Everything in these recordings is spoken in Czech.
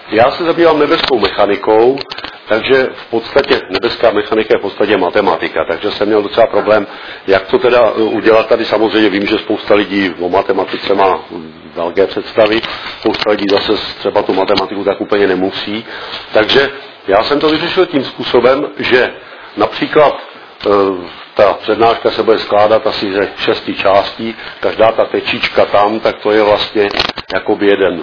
Já se zabývám nebeskou mechanikou, takže v podstatě nebeská mechanika je v podstatě matematika, takže jsem měl docela problém, jak to teda udělat. Tady samozřejmě vím, že spousta lidí o matematice má velké představy, spousta lidí zase třeba tu matematiku tak úplně nemusí. Takže já jsem to vyřešil tím způsobem, že například ta přednáška se bude skládat asi ze 6 částí, každá ta tečička tam, tak to je vlastně jakoby jeden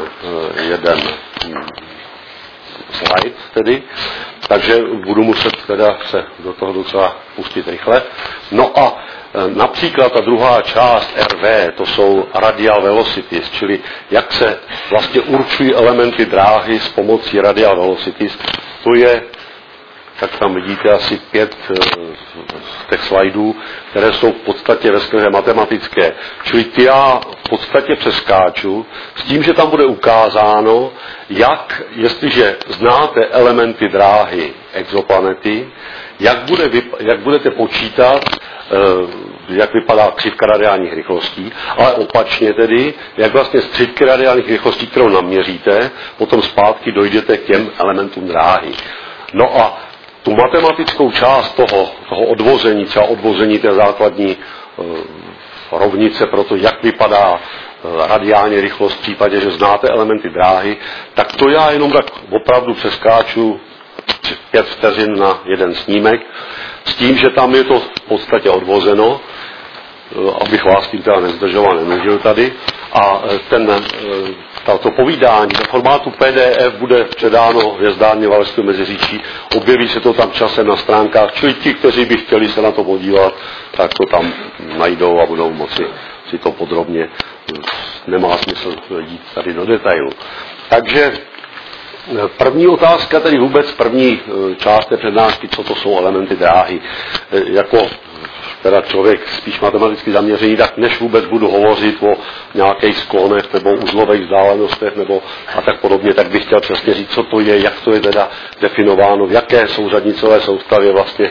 slide tedy, takže budu muset teda se do toho docela pustit rychle. No a například ta druhá část RV, to jsou radial velocities, čili jak se vlastně určují elementy dráhy s pomocí radial velocities, to je, tak tam vidíte asi 5 těch slajdů, které jsou v podstatě veskrze matematické. Čili ty já v podstatě přeskáču s tím, že tam bude ukázáno, jak, jestliže znáte elementy dráhy exoplanety, jak budete počítat, jak vypadá křivka radiálních rychlostí, ale opačně tedy, jak vlastně z křivky radiálních rychlostí, kterou naměříte, potom zpátky dojdete k těm elementům dráhy. No a tu matematickou část toho odvození, třeba odvození té základní rovnice pro to, jak vypadá radiální rychlost v případě, že znáte elementy dráhy, tak to já jenom tak opravdu přeskáču 5 vteřin na jeden snímek, s tím, že tam je to v podstatě odvozeno, abych vás tím teda nezdržoval, nenužil tady, a to povídání na formátu PDF bude předáno Hvězdárně Valašského Meziříčí, objeví se to tam časem na stránkách, čili ti, kteří by chtěli se na to podívat, tak to tam najdou a budou moci si to podrobně, nemá smysl jít tady do detailu. Takže první otázka, tedy vůbec první část té přednášky, co to jsou elementy dráhy. Jako teda člověk spíš matematicky zaměřený, tak než vůbec budu hovořit o nějakých sklonech nebo uzlových vzdálenostech nebo a tak podobně, tak bych chtěl přesně říct, co to je, jak to je teda definováno, v jaké souřadnicové soustavě vlastně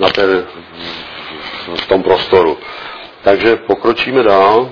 v tom prostoru. Takže pokročíme dál.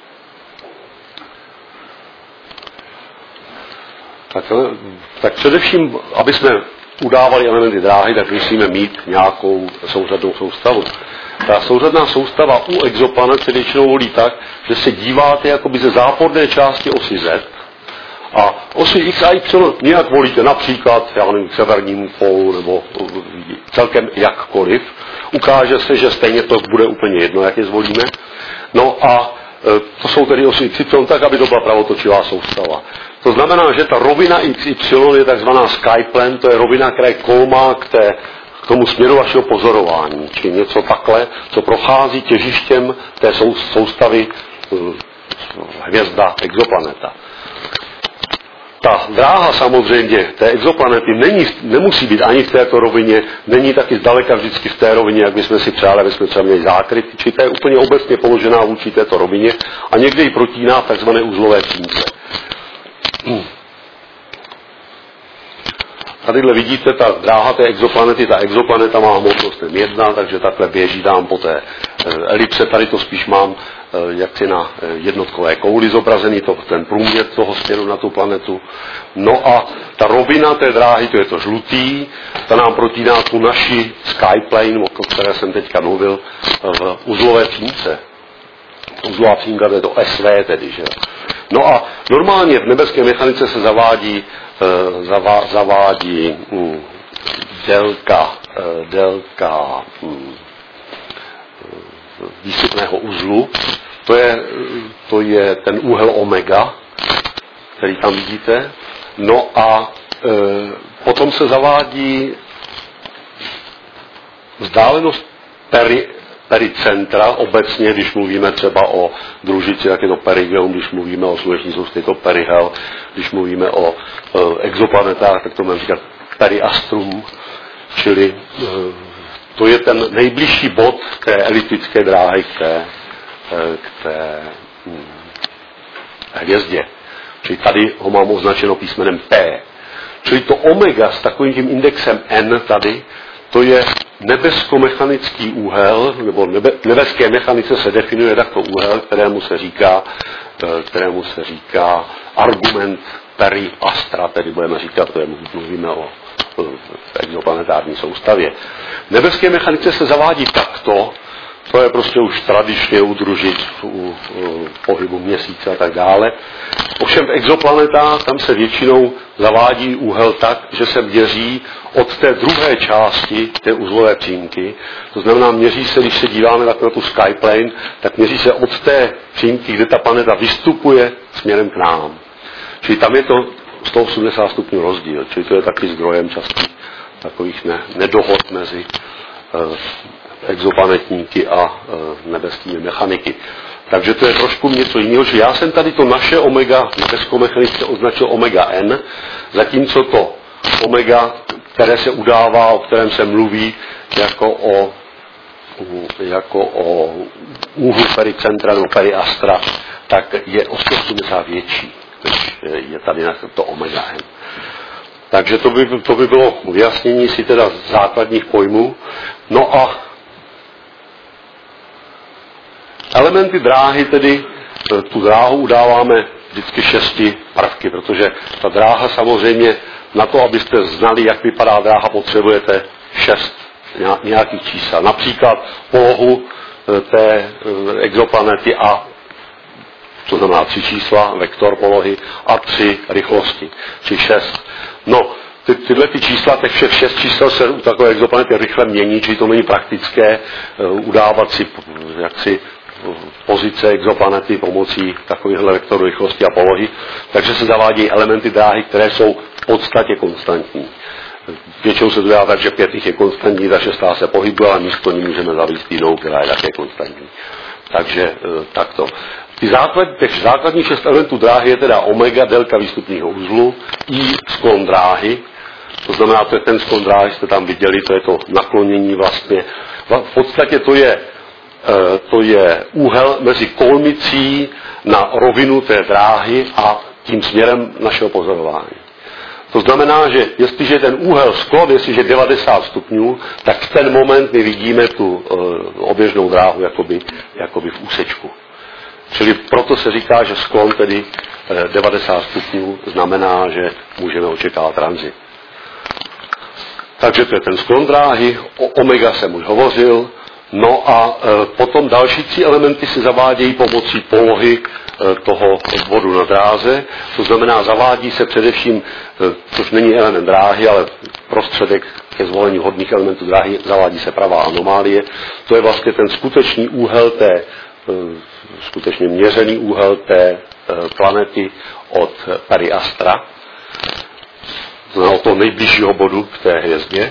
Tak především, aby jsme udávali elementy dráhy, tak musíme mít nějakou souřadnou soustavu. Ta souřadná soustava u exoplanet se většinou volí tak, že se díváte jakoby ze záporné části osy Z a osy X a Y nějak volíte například, já nevím, k severnímu pólu nebo celkem jakkoliv. Ukáže se, že stejně to bude úplně jedno, jak je zvolíme. No a to jsou tedy osy XY tak, aby to byla pravotočivá soustava. To znamená, že ta rovina XY je takzvaná skyplane, to je rovina, která je kolmá k tomu směru vašeho pozorování, čili něco takhle, co prochází těžištěm té soustavy hvězda exoplaneta. Ta dráha samozřejmě té exoplanety nemusí být ani v této rovině, není taky zdaleka vždycky v té rovině, jak bychom si přáli, aby jsme třeba měli zákryty, či to je úplně obecně položená vůči této rovině a někde ji protíná v takzvané uzlové přímce. Tadyhle vidíte, ta dráha té exoplanety, ta exoplaneta má hmotnost M1, takže takhle běží tam po té elipse, tady to spíš mám jaksi na jednotkové kouli zobrazený, ten průměr toho směru na tu planetu. No a ta rovina té dráhy, to je to žlutý, ta nám protíná tu naši skyplane, o které jsem teďka mluvil, v uzlové přímce. Uzlová přímka, to je to SV tedy, že? No a normálně v nebeské mechanice se zavádí délka výstupného uzlu, to je ten úhel omega, který tam vidíte. No a potom se zavádí vzdálenost pericentra, obecně, když mluvíme třeba o družici, tak je to perigeum, když mluvíme o sluneční soustavě, je to perihel, když mluvíme o exoplanetách, tak to můžeme říkat periastrum, čili to je ten nejbližší bod té eliptické dráhy k té hvězdě. Čili tady ho mám označeno písmenem P. Čili to omega s takovým tím indexem N tady, to je nebesko-mechanický úhel, nebo nebeské mechanice se definuje takto úhel, kterému se říká argument periastra, tedy budeme říkat, to je, mluvíme o exoplanetární soustavě. V nebeské mechanice se zavádí takto, to je prostě už tradičně udružit u pohybu měsíce a tak dále. Ovšem v exoplanetách tam se většinou zavádí úhel tak, že se měří od té druhé části té uzlové přímky. To znamená, měří se, když se díváme tak na tu skyplane, tak měří se od té přímky, kde ta planeta vystupuje směrem k nám. Čili tam je to 180 stupňů rozdíl, čili to je taky zdrojem častých takových nedohod mezi exoplanetníky a nebeskými mechaniky. Takže to je trošku něco jiného, že já jsem tady to naše omega nebeskomechanické označil omega n, zatímco to omega, které se udává, o kterém se mluví jako o úhlu pericentra nebo periastra, tak je o 180 větší, než je tady na to omega n. Takže to by bylo vyjasnění si teda základních pojmů. No a elementy dráhy, tedy tu dráhu udáváme vždycky 6 prvky, protože ta dráha samozřejmě, na to, abyste znali, jak vypadá dráha, potřebujete 6 nějakých čísel. Například polohu té exoplanety a to znamená 3 čísla, vektor polohy a 3 rychlosti, či 6. No, tyhle ty čísla, těch všech 6 čísel se u takové exoplanety rychle mění, čili to není praktické udávat si jaksi pozice exoplanety pomocí takovýchhle vektorů rychlosti a polohy, takže se zavádějí elementy dráhy, které jsou v podstatě konstantní. Většinou se to dělá tak, že 5 je konstantní, ta 6 se pohybuje, a místo ní můžeme zavést jinou, která je také konstantní. Takže takto. Těch základních 6 elementů dráhy je teda omega, délka výstupního uzlu, i sklon dráhy, to znamená, to je ten sklon dráhy, jste tam viděli, to je to naklonění vlastně. V podstatě to je úhel mezi kolmicí na rovinu té dráhy a tím směrem našeho pozorování. To znamená, že jestliže ten úhel sklon, jestliže 90 stupňů, tak v ten moment my vidíme tu oběžnou dráhu jakoby v úsečku. Čili proto se říká, že sklon tedy 90 stupňů znamená, že můžeme očekávat tranzit. Takže to je ten sklon dráhy, o omega jsem už hovořil, no a potom další 3 elementy se zavádějí pomocí polohy toho bodu na dráze, to znamená zavádí se především, což není element dráhy, ale prostředek ke zvolení vhodných elementů dráhy, zavádí se pravá anomálie, to je vlastně ten skutečný úhel skutečně měřený úhel té planety od periastra, to znamená od toho nejbližšího bodu k té hvězdě.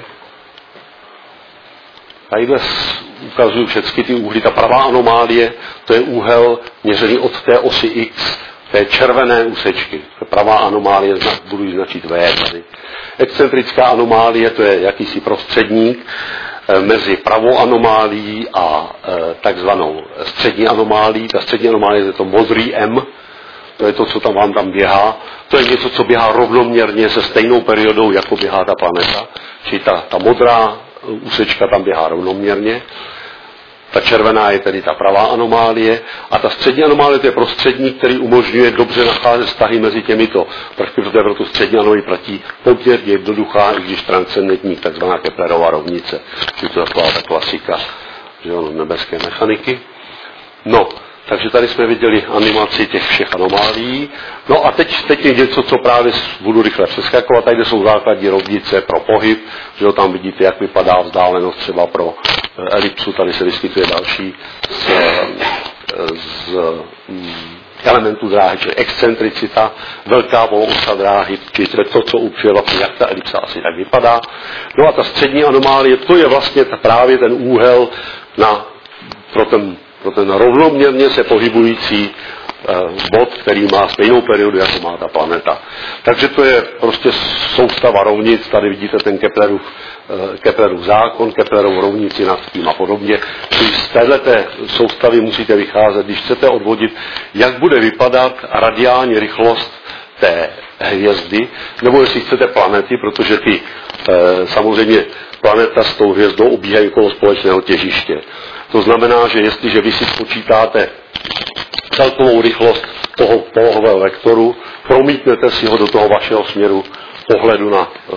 Tadyhle ukazuju všechny ty úhly. Ta pravá anomálie, to je úhel měřený od té osy X, té červené úsečky. Pravá anomálie, budu ji značit V tady. Excentrická anomálie, to je jakýsi prostředník mezi pravou anomálií a takzvanou střední anomálií. Ta střední anomálie je to modrý M, to je to, co vám tam běhá. To je něco, co běhá rovnoměrně se stejnou periodou, jako běhá ta planeta. Čili ta modrá úsečka tam běhá rovnoměrně. Ta červená je tedy ta pravá anomálie a ta střední anomálie to je prostředník, který umožňuje dobře nacházet vztahy mezi těmito prvky, protože pro tu střední anomálie platí poměrně jednoduchá, i když transcendentní, takzvaná Keplerova rovnice. Čili to je taková ta klasika, že ono, nebeské mechaniky. No, takže tady jsme viděli animaci těch všech anomálií. No a teď je něco, co právě budu rychle přeskakovat. Tady jsou základní rovnice pro pohyb, že tam vidíte, jak vypadá vzdálenost třeba pro elipsu. Tady se vyskytuje další z elementů dráhy, čili excentricita, velká poloosa dráhy, čili to, co určuje vlastně, jak ta elipsa asi tak vypadá. No a ta střední anomálie, to je vlastně právě ten úhel pro ten rovnoměrně se pohybující bod, který má stejnou periodu, jako má ta planeta. Takže to je prostě soustava rovnic, tady vidíte ten Keplerův zákon, Keplerovu rovnici nad tím a podobně. Čili z téhleté soustavy musíte vycházet, když chcete odvodit, jak bude vypadat radiální rychlost té hvězdy, nebo jestli chcete planety, protože ty samozřejmě planeta s tou hvězdou obíhají okolo společného těžiště. To znamená, že jestliže vy si spočítáte celkovou rychlost toho polohového vektoru, promítnete si ho do toho vašeho směru pohledu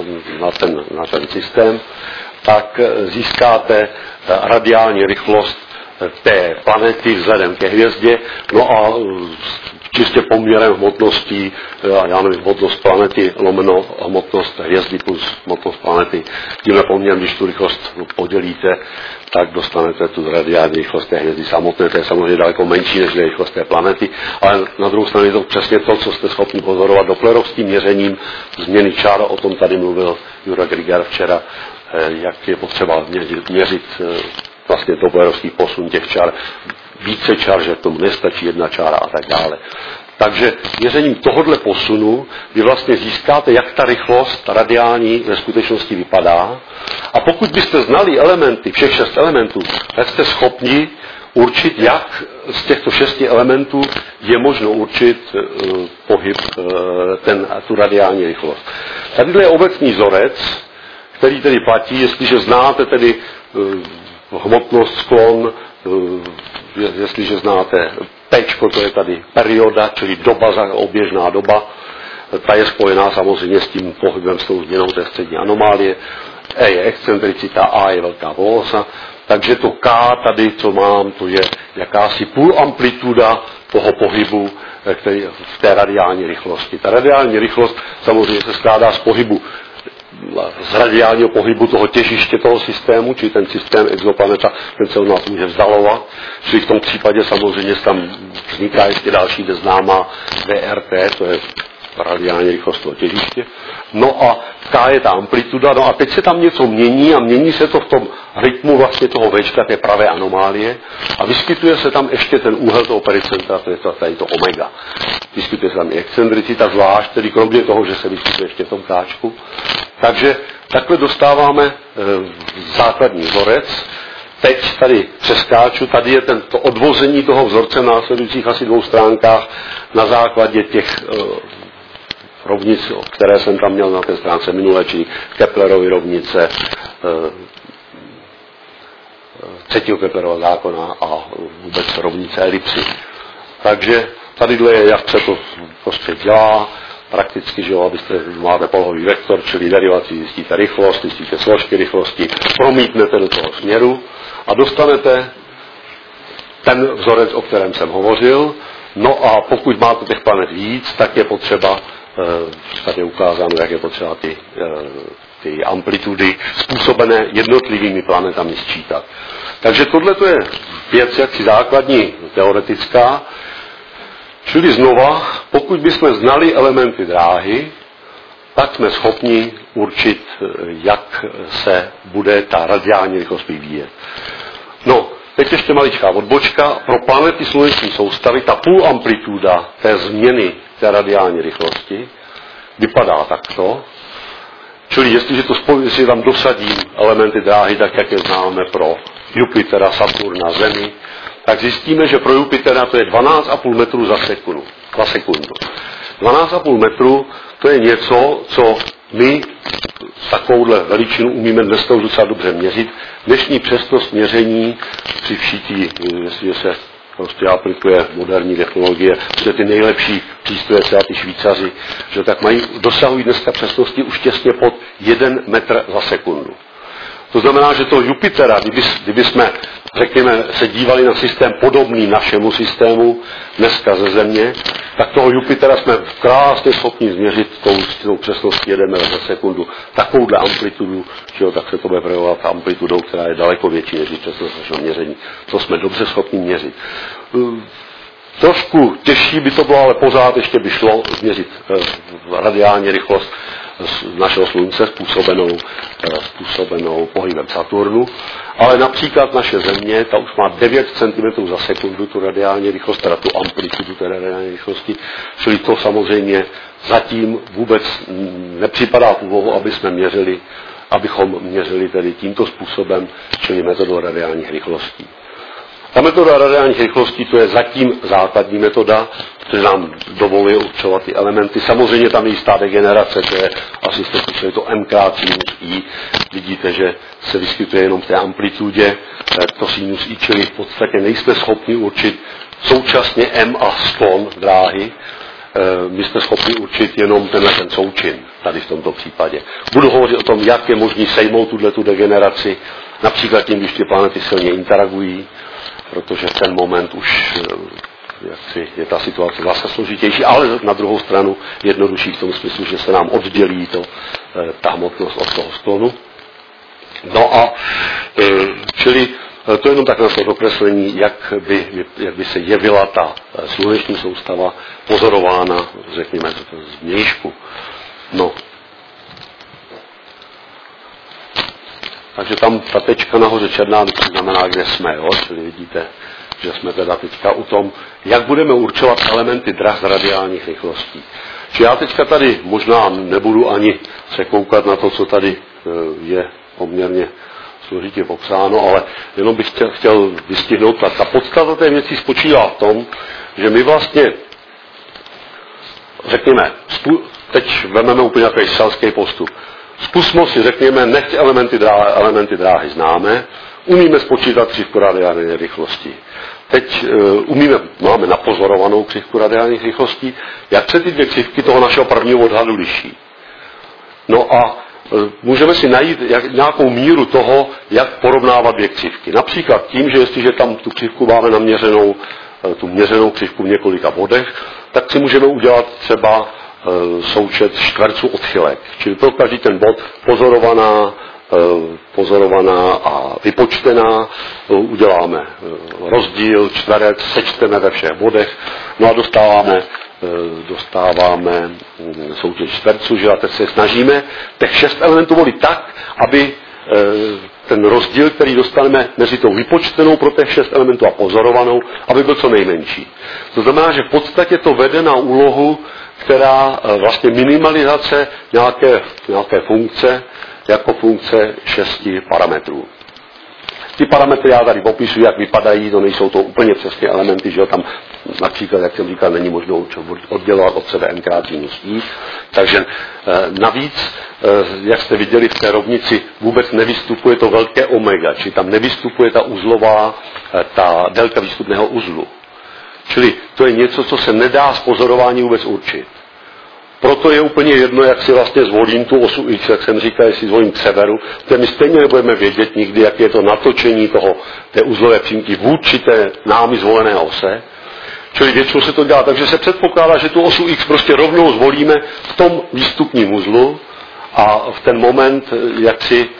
na ten systém, tak získáte radiální rychlost té planety vzhledem ke hvězdě, no a čistě poměrem hmotností, já nevím, hmotnost planety lomeno hmotnost hvězdy plus hmotnost planety. Tímhle poměrem, když tu rychlost podělíte, tak dostanete tu radiální rychlost té hvězdy samotné. To je samozřejmě daleko menší než rychlost té planety, ale na druhou stranu je to přesně to, co jste schopni pozorovat doplerovským měřením změny čar. O tom tady mluvil Jura Grigar včera, jak je potřeba měřit vlastně doplerovský posun těch čar, více čar, že k tomu nestačí jedna čára a tak dále. Takže měřením tohohle posunu vy vlastně získáte, jak ta rychlost, ta radiální ve skutečnosti vypadá. A pokud byste znali elementy, všech 6 elementů, tak jste schopni určit, jak z těchto 6 elementů je možno určit pohyb, tu radiální rychlost. Tady je obecný vzorec, který tedy platí, jestliže znáte tedy hmotnost, sklon, jestliže znáte Pčko, to je tady perioda, čili doba, oběžná doba, ta je spojená samozřejmě s tím pohybem, s tou změnou té střední anomálie. E je excentricita, A je velká polosa, takže to K tady, co mám, to je jakási půlamplituda toho pohybu, který v té radiální rychlosti. Ta radiální rychlost samozřejmě se skládá z pohybu, z radiálního pohybu toho těžiště toho systému, či ten systém exoplaneta, ten se od nás může vzdalovat, čili v tom případě samozřejmě tam vzniká ještě další neznámá VRT, to je radiální rychlost toho těžiště. No a K je ta amplituda, no a teď se tam něco mění a mění se to v tom rytmu vlastně toho Včka, té pravé anomálie a vyskytuje se tam ještě ten úhel toho pericentra, to je tady to omega. Vyskytuje se tam i excentricita zvlášť, tedy kromě toho, že se vyskytuje ještě v tom Kčku. Takže takhle dostáváme základní vzorec. Teď tady přeskáču, tady je to odvození toho vzorce na následujících asi 2 stránkách na základě těch rovnic, které jsem tam měl na té stránce minulé, čili Keplerovy rovnice, třetího Keplerova zákona a vůbec rovnice elipsy. Takže tadyhle je, jak se to prostě dělá, prakticky, že jo, abyste máte polohový vektor, čili derivaci zjistíte rychlost, zjistíte složky rychlosti, promítnete do toho směru a dostanete ten vzorec, o kterém jsem hovořil. No a pokud máte těch planet víc, tak je potřeba, tady je ukázáno, jak je potřeba ty amplitudy způsobené jednotlivými planetami sčítat. Takže tohle je věc jaksi základní teoretická. Čili znova, pokud bychom znali elementy dráhy, tak jsme schopni určit, jak se bude ta radiální rychlost vyvíjet. No, teď ještě maličká odbočka. Pro planety sluneční soustavy ta půlamplituda té změny té radiální rychlosti vypadá takto. Čili jestliže tam dosadím elementy dráhy, tak jak je známe pro Jupitera, Saturna, Zemi, tak zjistíme, že pro Jupitera to je 12,5 metrů za sekundu. 12,5 metru to je něco, co my takovouhle veličinu umíme dneska už docela dobře měřit. Dnešní přesnost měření při všítí, jestliže se prostě aplikuje moderní technologie, že ty nejlepší přístroje, třeba ty Švýcaři, že tak dosahují dneska přesnosti už těsně pod 1 metr za sekundu. To znamená, že to Jupitera, kdyby jsme, řekněme, se dívali na systém podobný našemu systému dneska ze Země, tak toho Jupitera jsme krásně schopni změřit tou přesností 1 metr za sekundu. Takovouhle amplitudu, že jo, tak se to bude projevovat amplitudou, která je daleko větší než přesnost našeho měření. To jsme dobře schopni měřit. Trošku těžší by to bylo, ale pořád ještě by šlo změřit radiální rychlost našeho slunce způsobenou pohybem Saturnu, ale například naše Země, ta už má 9 cm za sekundu tu radiální rychlost, teda tu amplitudu té radiální rychlosti, čili to samozřejmě zatím vůbec nepřipadá v úvahu, abychom měřili tedy tímto způsobem, čili metodou radiálních rychlostí. Ta metoda radiálních rychlostí, to je zatím základní metoda, protože nám dovoluje určovat ty elementy. Samozřejmě tam je jistá degenerace, to je asi je to m krát sinus i. Vidíte, že se vyskytuje jenom v té amplitudě, to sinus i, čili v podstatě nejsme schopni určit současně m a sklon dráhy. My jsme schopni určit jenom ten součin, tady v tomto případě. Budu hovořit o tom, jak je možné sejmout tu degeneraci, například tím, když ty planety silně interagují, protože v ten moment už je ta situace zase složitější, ale na druhou stranu jednodušší v tom smyslu, že se nám oddělí ta hmotnost od toho sklonu. No a čili to je jenom tak na to dokreslení, jak by se jevila ta sluneční soustava pozorována, řekněme, z vnějšku. No. Takže tam ta tečka nahoře černá znamená, kde jsme, jo? Čili vidíte, že jsme teda teďka u tom, jak budeme určovat elementy drah z radiálních rychlostí. Či já teďka tady možná nebudu ani se koukat na to, co tady je poměrně složitě popsáno, ale jenom bych chtěl vystihnout, ta podstata té věci spočívá v tom, že my vlastně, řekněme, teď vezmeme úplně takový selský postup. Zkusme si, řekněme, nechť elementy dráhy známe, umíme spočítat křivku radiální rychlosti. Teď máme napozorovanou křivku radiálních rychlostí, jak se ty dvě křivky toho našeho prvního odhadu liší. No a můžeme si najít nějakou míru toho, jak porovnávat dvě křivky. Například tím, že jestliže tam tu křivku máme naměřenou, tu měřenou křivku v několika bodech, tak si můžeme udělat třeba součet čtverců odchylek. Čili pro každý ten bod pozorovaná a vypočtená, uděláme rozdíl, čtverec, sečteme ve všech bodech, no a dostáváme součet čtverců, že teď se snažíme těch 6 elementů volit tak, aby ten rozdíl, který dostaneme mezi tou vypočtenou pro těch 6 elementů a pozorovanou, aby byl co nejmenší. To znamená, že v podstatě to vede na úlohu, která vlastně minimalizace nějaké funkce, jako funkce 6 parametrů. Ty parametry já tady popisuji, jak vypadají, to nejsou to úplně přesně elementy, že tam například, jak jsem říkal, není možno oddělovat od sebe n krát sinus i. Takže navíc, jak jste viděli v té rovnici, vůbec nevystupuje to velké omega, či tam nevystupuje ta uzlová, ta délka výstupného uzlu. Čili to je něco, co se nedá z pozorování vůbec určit. Proto je úplně jedno, jak si vlastně zvolím tu osu X, jak jsem říkal, jestli zvolím k severu, protože my stejně nebudeme vědět nikdy, jak je to natočení té uzlové přímky vůči té námi zvolené ose. Čili většinou se to dělá, takže se předpokládá, že tu osu X prostě rovnou zvolíme v tom výstupním uzlu a v ten moment, jak si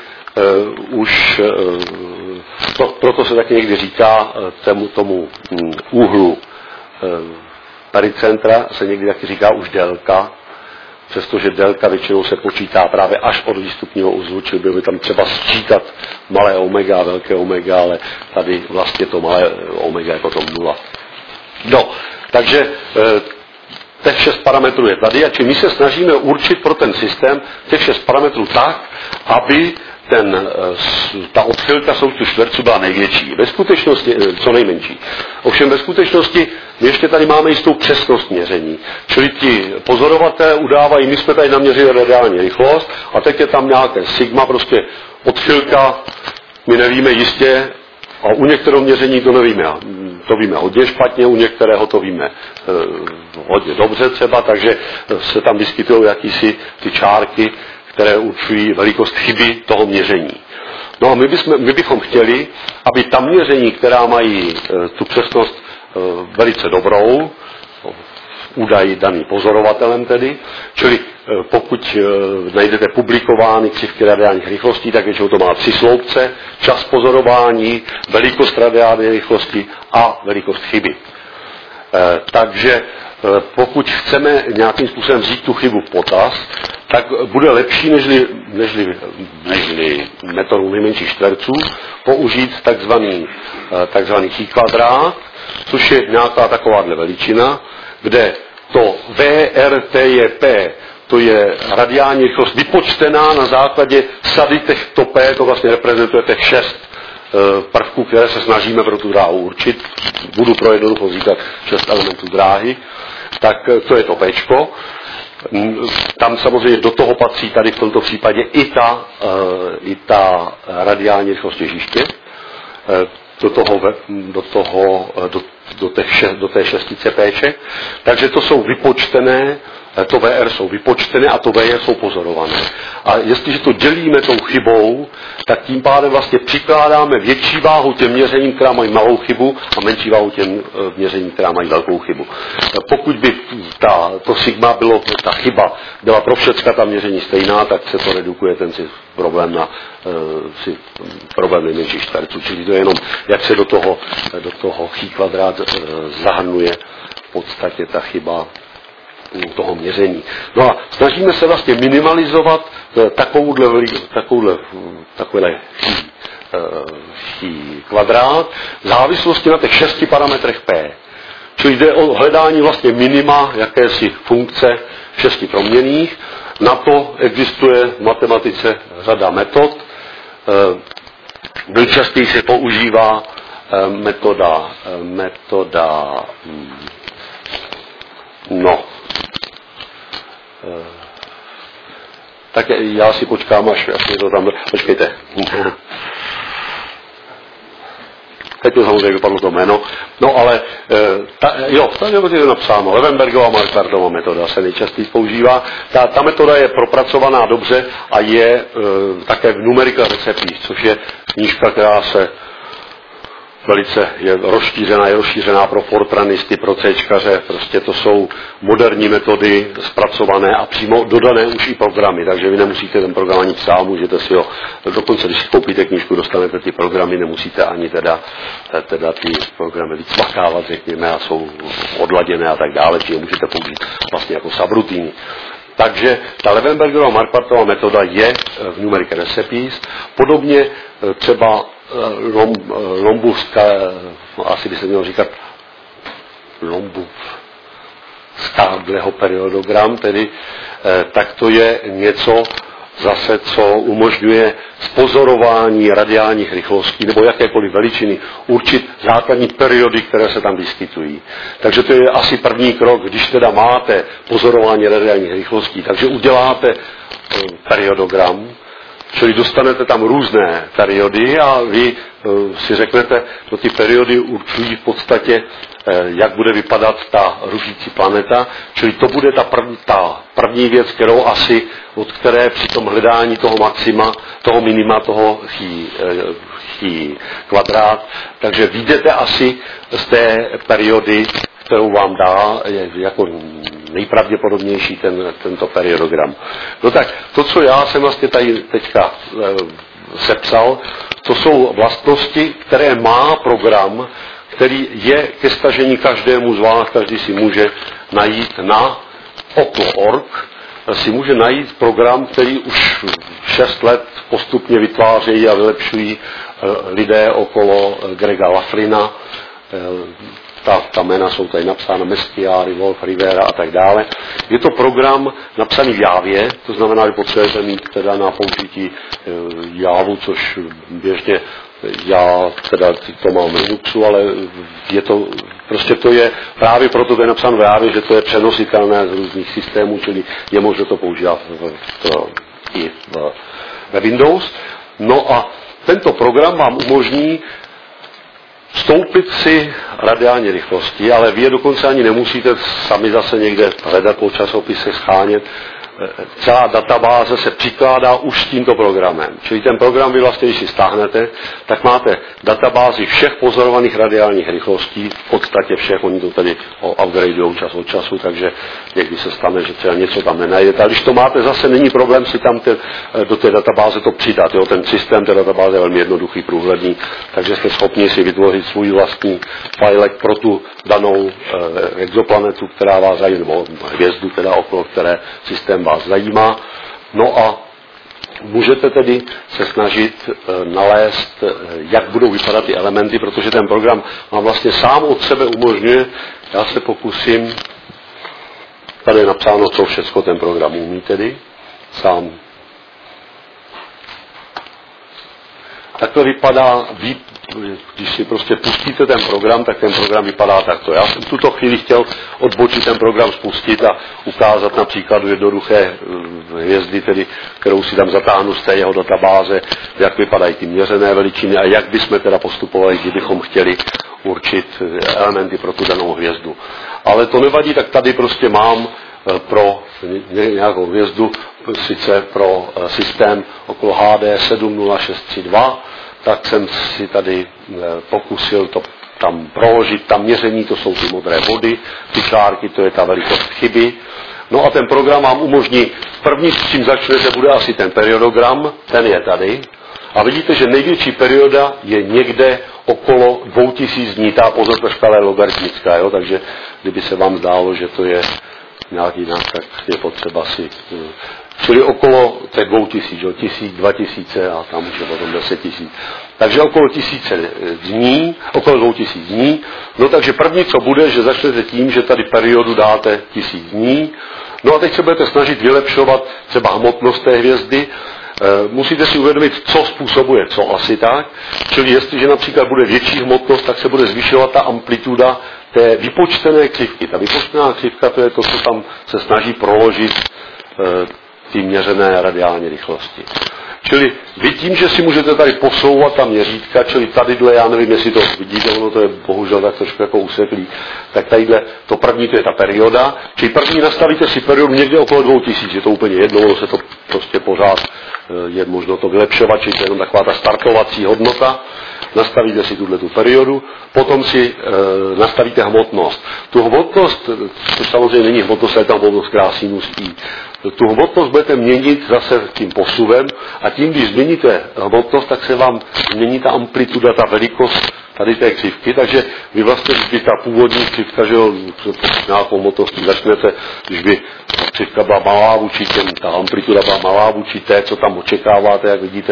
proto se tak někdy říká tomu úhlu pericentra, se někdy taky říká už délka, přestože délka většinou se počítá právě až od výstupního uzlu, čili by tam třeba sčítat malé omega a velké omega, ale tady vlastně to malé omega je potom 0. No, takže těch 6 parametrů je tady a my se snažíme určit pro ten systém těch 6 parametrů tak, aby ta odchylka součtu čtverců byla největší. Ve skutečnosti, co nejmenší. Ovšem ve skutečnosti my ještě tady máme jistou přesnost měření. Čili ti pozorovatelé udávají, my jsme tady naměřili radiální rychlost a teď je tam nějaké sigma, prostě odchylka, my nevíme jistě a u některého měření to nevíme. To víme hodně špatně, u některého to víme hodně dobře třeba, takže se tam vyskytují jakýsi ty čárky, které určují velikost chyby toho měření. No a my bychom chtěli, aby ta měření, která mají tu přesnost velice dobrou, údaj daný pozorovatelem tedy, čili pokud najdete publikovány křivky radiálních rychlostí, tak většinou to má 3 sloupce, čas pozorování, velikost radiální rychlosti a velikost chyby. Takže pokud chceme nějakým způsobem vzít tu chybu v potaz, tak bude lepší, nežli metodu nejmenších čtverců, použít takzvaný chi-kvadrát, což je nějaká takováhle veličina, kde to VRTJP, to je radiální rychlost vypočtená na základě sady těchto P, to vlastně reprezentuje těch 6 prvků, které se snažíme pro tu dráhu určit. Budu pro jednoduchost říkat 6 elementů dráhy. Tak to je to Pčko. Tam samozřejmě do toho patří tady v tomto případě i ta radiální rychlost těžiště. Do té šestice Pček. Takže to jsou vypočtené, to VR jsou vypočtené a to VR jsou pozorované. A jestliže to dělíme tou chybou, tak tím pádem vlastně přikládáme větší váhu těm měřením, která mají malou chybu, a menší váhu těm měřením, která mají velkou chybu. Pokud by to sigma bylo, ta chyba byla pro všechna ta měření stejná, tak se to redukuje ten si problém na problém nejmenších čtverců. Čili to je jenom, jak se do toho chi kvadrát zahrnuje v podstatě ta chyba toho měření. No a snažíme se vlastně minimalizovat takovýhle chi kvadrát v závislosti na těch 6 parametrech P. Čili jde o hledání vlastně minima jakési funkce 6 proměnných. Na to existuje v matematice řada metod. Nejčastěji se používá metoda tak já si počkám, až je to tam... Počkejte. Teď to samozřejmě vypadlo to jméno. No ale, tady je napsáno, Levenbergová Marquardtova metoda se nejčastěji používá. Ta metoda je propracovaná dobře a je také v Numerical Recipes, což je knížka, která se velice je rozšířená pro fortranisty, pro Cčkaře, prostě to jsou moderní metody zpracované a přímo dodané už i programy, takže vy nemusíte ten program ani psát, můžete si ho, dokonce když si koupíte knížku, dostanete ty programy, nemusíte ani teda ty programy vycmakávat, řekněme, a jsou odladěné a tak dále, či je můžete použít vlastně jako subroutiny. Takže ta Levenbergová Marquardtova metoda je v Numerical Recipes, podobně třeba Lombovská, asi by se mělo říkat Lombovského periodogram, tedy, tak to je něco zase, co umožňuje pozorování radiálních rychlostí nebo jakékoliv veličiny, určit základní periody, které se tam vyskytují. Takže to je asi první krok, když teda máte pozorování radiálních rychlostí, takže uděláte periodogram, čili dostanete tam různé periody a vy si řeknete, že ty periody určují v podstatě, jak bude vypadat ta rušící planeta, čili to bude ta první věc, kterou asi, od které při tom hledání toho maxima, toho minima, toho chi kvadrát, takže vyjdete asi z té periody, kterou vám dá jako nejpravděpodobnější tento periodogram. No tak, to, co já jsem vlastně tady teďka sepsal, to jsou vlastnosti, které má program, který je ke stažení každému z vás, každý si může najít na Oklo.org, si může najít program, který už 6 let postupně vytvářejí a vylepšují lidé okolo Grega Laflina. Ta jména jsou tady napsána, Meschiari, Wolf, Rivera a tak dále. Je to program napsaný v Javě, to znamená, že potřebujete mít teda na použití Javu, což běžně já teda to mám v Linuxu, ale je to, prostě to je právě proto to je napsáno v Javě, že to je přenositelné z různých systémů, čili je možné to používat i ve Windows. No a tento program vám umožní vstoupit si radiální rychlosti, ale vy je dokonce ani nemusíte sami zase někde hledat po časopisech, schánět. Celá databáze se přikládá už s tímto programem. Čili ten program vy vlastně, když si stáhnete, tak máte databázi všech pozorovaných radiálních rychlostí, v podstatě všech, oni to tady upgradeujou čas od času, takže někdy se stane, že třeba něco tam nenajdete. A když to máte, zase není problém si tam do té databáze to přidat. Jo? Ten systém té databáze je velmi jednoduchý, průhledný, takže jste schopni si vytvořit svůj vlastní filek pro tu danou exoplanetu, která vás zajímá, nebo hvězdu, teda okolo které systém vás zajímá. No a můžete tedy se snažit nalézt, jak budou vypadat ty elementy, protože ten program vám vlastně sám od sebe umožňuje. Já se pokusím, tady je napsáno, co všechno ten program umí tedy, sám. takhle vypadá, když si prostě pustíte ten program, tak ten program vypadá takto. Já jsem v tuto chvíli chtěl odbočit ten program spustit a ukázat na příkladu jednoduché hvězdy, tedy, kterou si tam zatáhnu z té jeho databáze, jak vypadají ty měřené veličiny a jak bychom teda postupovali, kdybychom chtěli určit elementy pro tu danou hvězdu. Ale to nevadí, tak tady prostě mám pro nějakou hvězdu, sice pro systém okolo HD 70632, tak jsem si tady pokusil to tam proložit, tam měření, to jsou ty modré body, ty čárky, to je ta velikost chyby. No a ten program vám umožní, první, s čím začnete, bude asi ten periodogram, ten je tady. A vidíte, že největší perioda je někde okolo 2000 dní, ta pozor, ta škala je logaritmická, jo? Takže kdyby se vám zdálo, že to je nějak jinak, tak je potřeba si... Čili okolo těch 2000, 1000, 2000 a tam už je potom 10 000. Takže okolo 1000 dní, okolo 2000 dní. No takže první, co bude, že začnete tím, že tady periodu dáte 1000 dní. No a teď se budete snažit vylepšovat třeba hmotnost té hvězdy. Musíte si uvědomit, co způsobuje, co asi tak. Čili jestliže například bude větší hmotnost, tak se bude zvyšovat ta amplituda té vypočtené křivky. Ta vypočtená křivka, to je to, co tam se snaží proložit ty měřené radiální rychlosti. Čili vy tím, že si můžete tady posouvat ta měřítka, čili tadyhle, já nevím, jestli to vidíte, ono to je bohužel tak trošku jako useklý, tak tadyhle, to první, to je ta perioda, čili první nastavíte si periodu někde okolo 2000, je to úplně jedno, ono se to prostě pořád je možno to vylepšovat, čili to je jenom taková ta startovací hodnota, nastavíte si tu periodu, potom si nastavíte hmotnost. Tu hmotnost, což samozřejmě není hmotnost, ale tam hmotnost krásíností, tu hmotnost budete měnit zase tím posuvem a tím, když změníte hmotnost, tak se vám změní ta amplituda, ta velikost tady té křivky, takže vy vlastně, když by ta původní křivka, že jo, nějakou hmotností začnete, když by ta křivka byla malá vůči těm, ta amplituda byla malá vůči té, co tam očekáváte, jak vidíte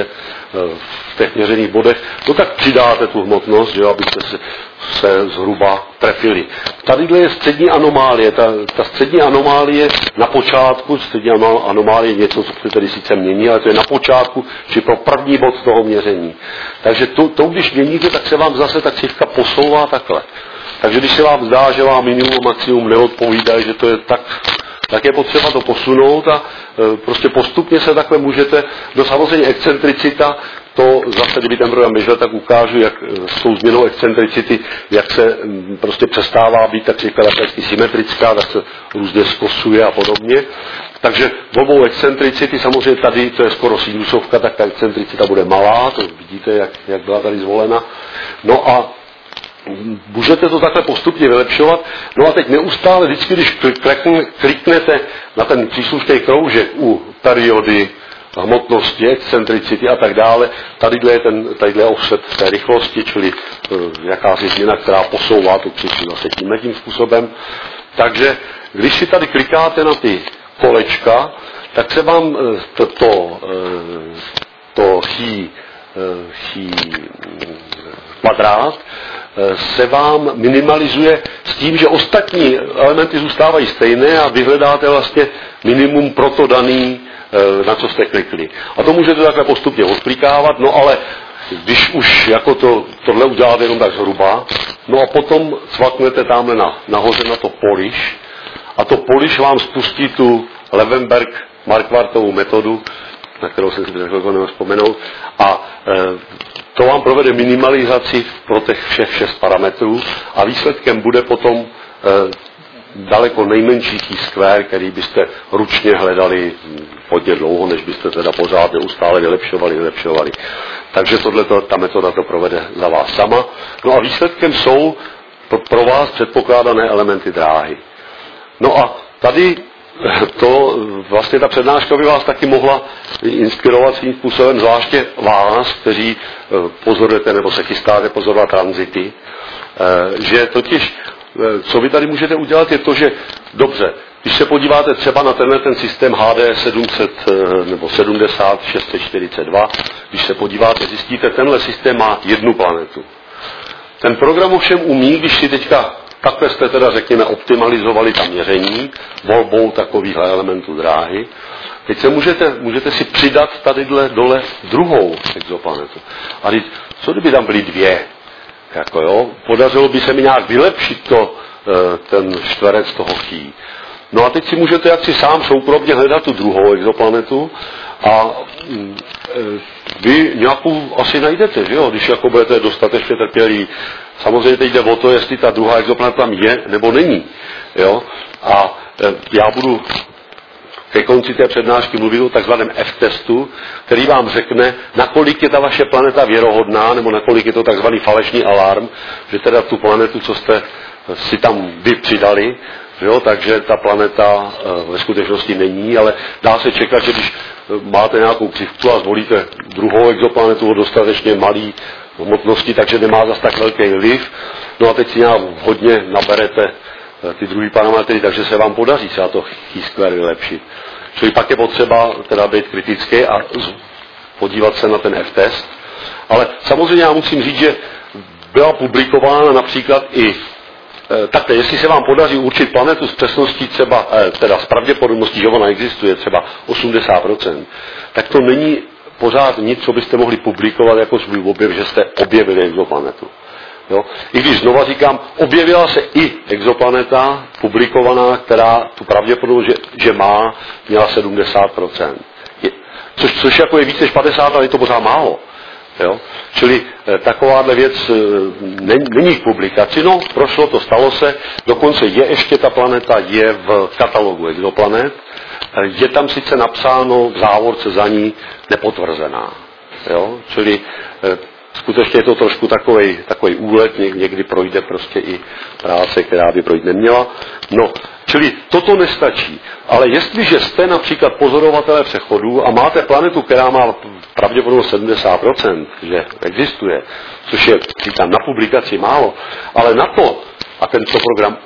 v těch měřených bodech, no tak přidáte tu hmotnost, že jo, abyste se zhruba trefili. Tadyhle je střední anomálie. Ta střední anomálie na počátku, střední anomálie je něco, co se tady sice mění, ale to je na počátku, či pro první bod toho měření. Takže to když měníte, tak se vám zase ta křivka posouvá takhle. Takže když se vám zdá, že vám minimum a maximum neodpovídají, že to je tak je potřeba to posunout a prostě postupně se takhle můžete, no samozřejmě excentricita, to zase, kdyby ten program běžel, tak ukážu, jak s tou změnou excentricity, jak se prostě přestává být ta křivka takhle symetrická, tak se různě skosuje a podobně. Takže v obou excentricity, samozřejmě tady to je skoro sinusovka, tak ta excentricita bude malá, to vidíte, jak byla tady zvolena. No a můžete to takhle postupně vylepšovat. No a teď neustále, vždycky, když kliknete na ten příslušný kroužek u periody, hmotnosti, excentricity a tak dále, tadyhle je offset té rychlosti, čili jakási změna, která posouvá tu křivku zase tím způsobem. Takže když si tady klikáte na ty kolečka, tak se vám to chý kvadrát se vám minimalizuje s tím, že ostatní elementy zůstávají stejné a vyhledáte vlastně minimum pro to daný, na co jste klikli. A to můžete takhle postupně odklikávat, no ale když už jako tohle uděláte jenom tak zhruba, no a potom cvaknete tamhle nahoře na to polish a to polish vám spustí tu Levenberg-Marquardtovou metodu, na kterou jsem si teď vzpomenout, a to vám provede minimalizaci pro těch všech 6 parametrů a výsledkem bude potom daleko nejmenší T-square, který byste ručně hledali hodně dlouho, než byste teda pořád neustále vylepšovali. Takže ta metoda to provede za vás sama. No a výsledkem jsou pro vás předpokládané elementy dráhy. No a tady vlastně ta přednáška by vás taky mohla inspirovat svým způsobem, zvláště vás, kteří pozorujete nebo se chystáte pozorovat tranzity, že totiž, co vy tady můžete udělat, je to, že dobře, když se podíváte třeba na ten systém HD 700 nebo 70 642, když se podíváte, zjistíte, tenhle systém má jednu planetu. Ten program ovšem umí, když si teďka Takhle jste teda, řekněme, optimalizovali ta měření volbou takovýchhle elementů dráhy. Teď se můžete si přidat tady dole druhou exoplanetu. A říct, co kdyby tam byly dvě? Jako jo, podařilo by se mi nějak vylepšit ten čtverec toho Chí. No a teď si můžete jaksi sám soukromně hledat tu druhou exoplanetu a vy nějakou asi najdete, že jo, když jako budete dostatečně trpělí. Samozřejmě teď jde o to, jestli ta druhá exoplaneta tam je nebo není. Jo? A já budu ke konci té přednášky mluvit o takzvaném F-testu, který vám řekne, nakolik je ta vaše planeta věrohodná, nebo nakolik je to takzvaný falešný alarm, že teda tu planetu, co jste si tam vy přidali, jo, takže ta planeta ve skutečnosti není, ale dá se čekat, že když máte nějakou křivku a zvolíte druhou exoplanetu o dostatečně malý hmotnosti, takže nemá zas tak velký vliv, no a teď si nějak hodně naberete ty druhý parametry, takže se vám podaří třeba to Chi-square vylepšit. Čili pak je potřeba teda být kritický a podívat se na ten F-test. Ale samozřejmě já musím říct, že byla publikována například i takhle, jestli se vám podaří určit planetu s přesností třeba, teda s pravděpodobností, že ona existuje třeba 80%, tak to není pořád nic, co byste mohli publikovat jako svůj objev, že jste objevili exoplanetu. Jo? I když znova říkám, objevila se i exoplaneta publikovaná, která tu pravděpodobnost, že měla 70%. Což jako je víc než 50, ale je to pořád málo. Jo? Čili takováhle věc není k publikaci, no prošlo to, stalo se, dokonce je ještě ta planeta, je v katalogu exoplanet, je tam sice napsáno v závorce za ní nepotvrzená. Jo? Čili skutečně je to trošku takový úlet, někdy projde prostě i práce, která by projít neměla. No, čili toto nestačí. Ale jestliže jste například pozorovatelé přechodů a máte planetu, která má pravděpodobnost 70%, že existuje, což je, říkám, na publikaci málo, ale na to, a tento program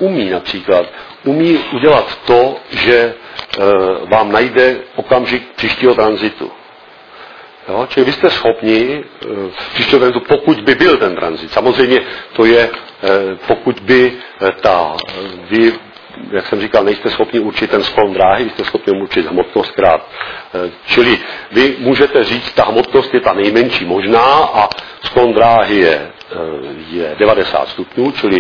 umí udělat to, že vám najde okamžik příštího tranzitu. Jo, čili vy jste schopni příštího tranzitu, pokud by byl ten tranzit. Samozřejmě to je, pokud by vy, jak jsem říkal, nejste schopni určit ten sklon dráhy, vy jste schopni určit hmotnost krát. Čili vy můžete říct, ta hmotnost je ta nejmenší možná a sklon dráhy je 90 stupňů, čili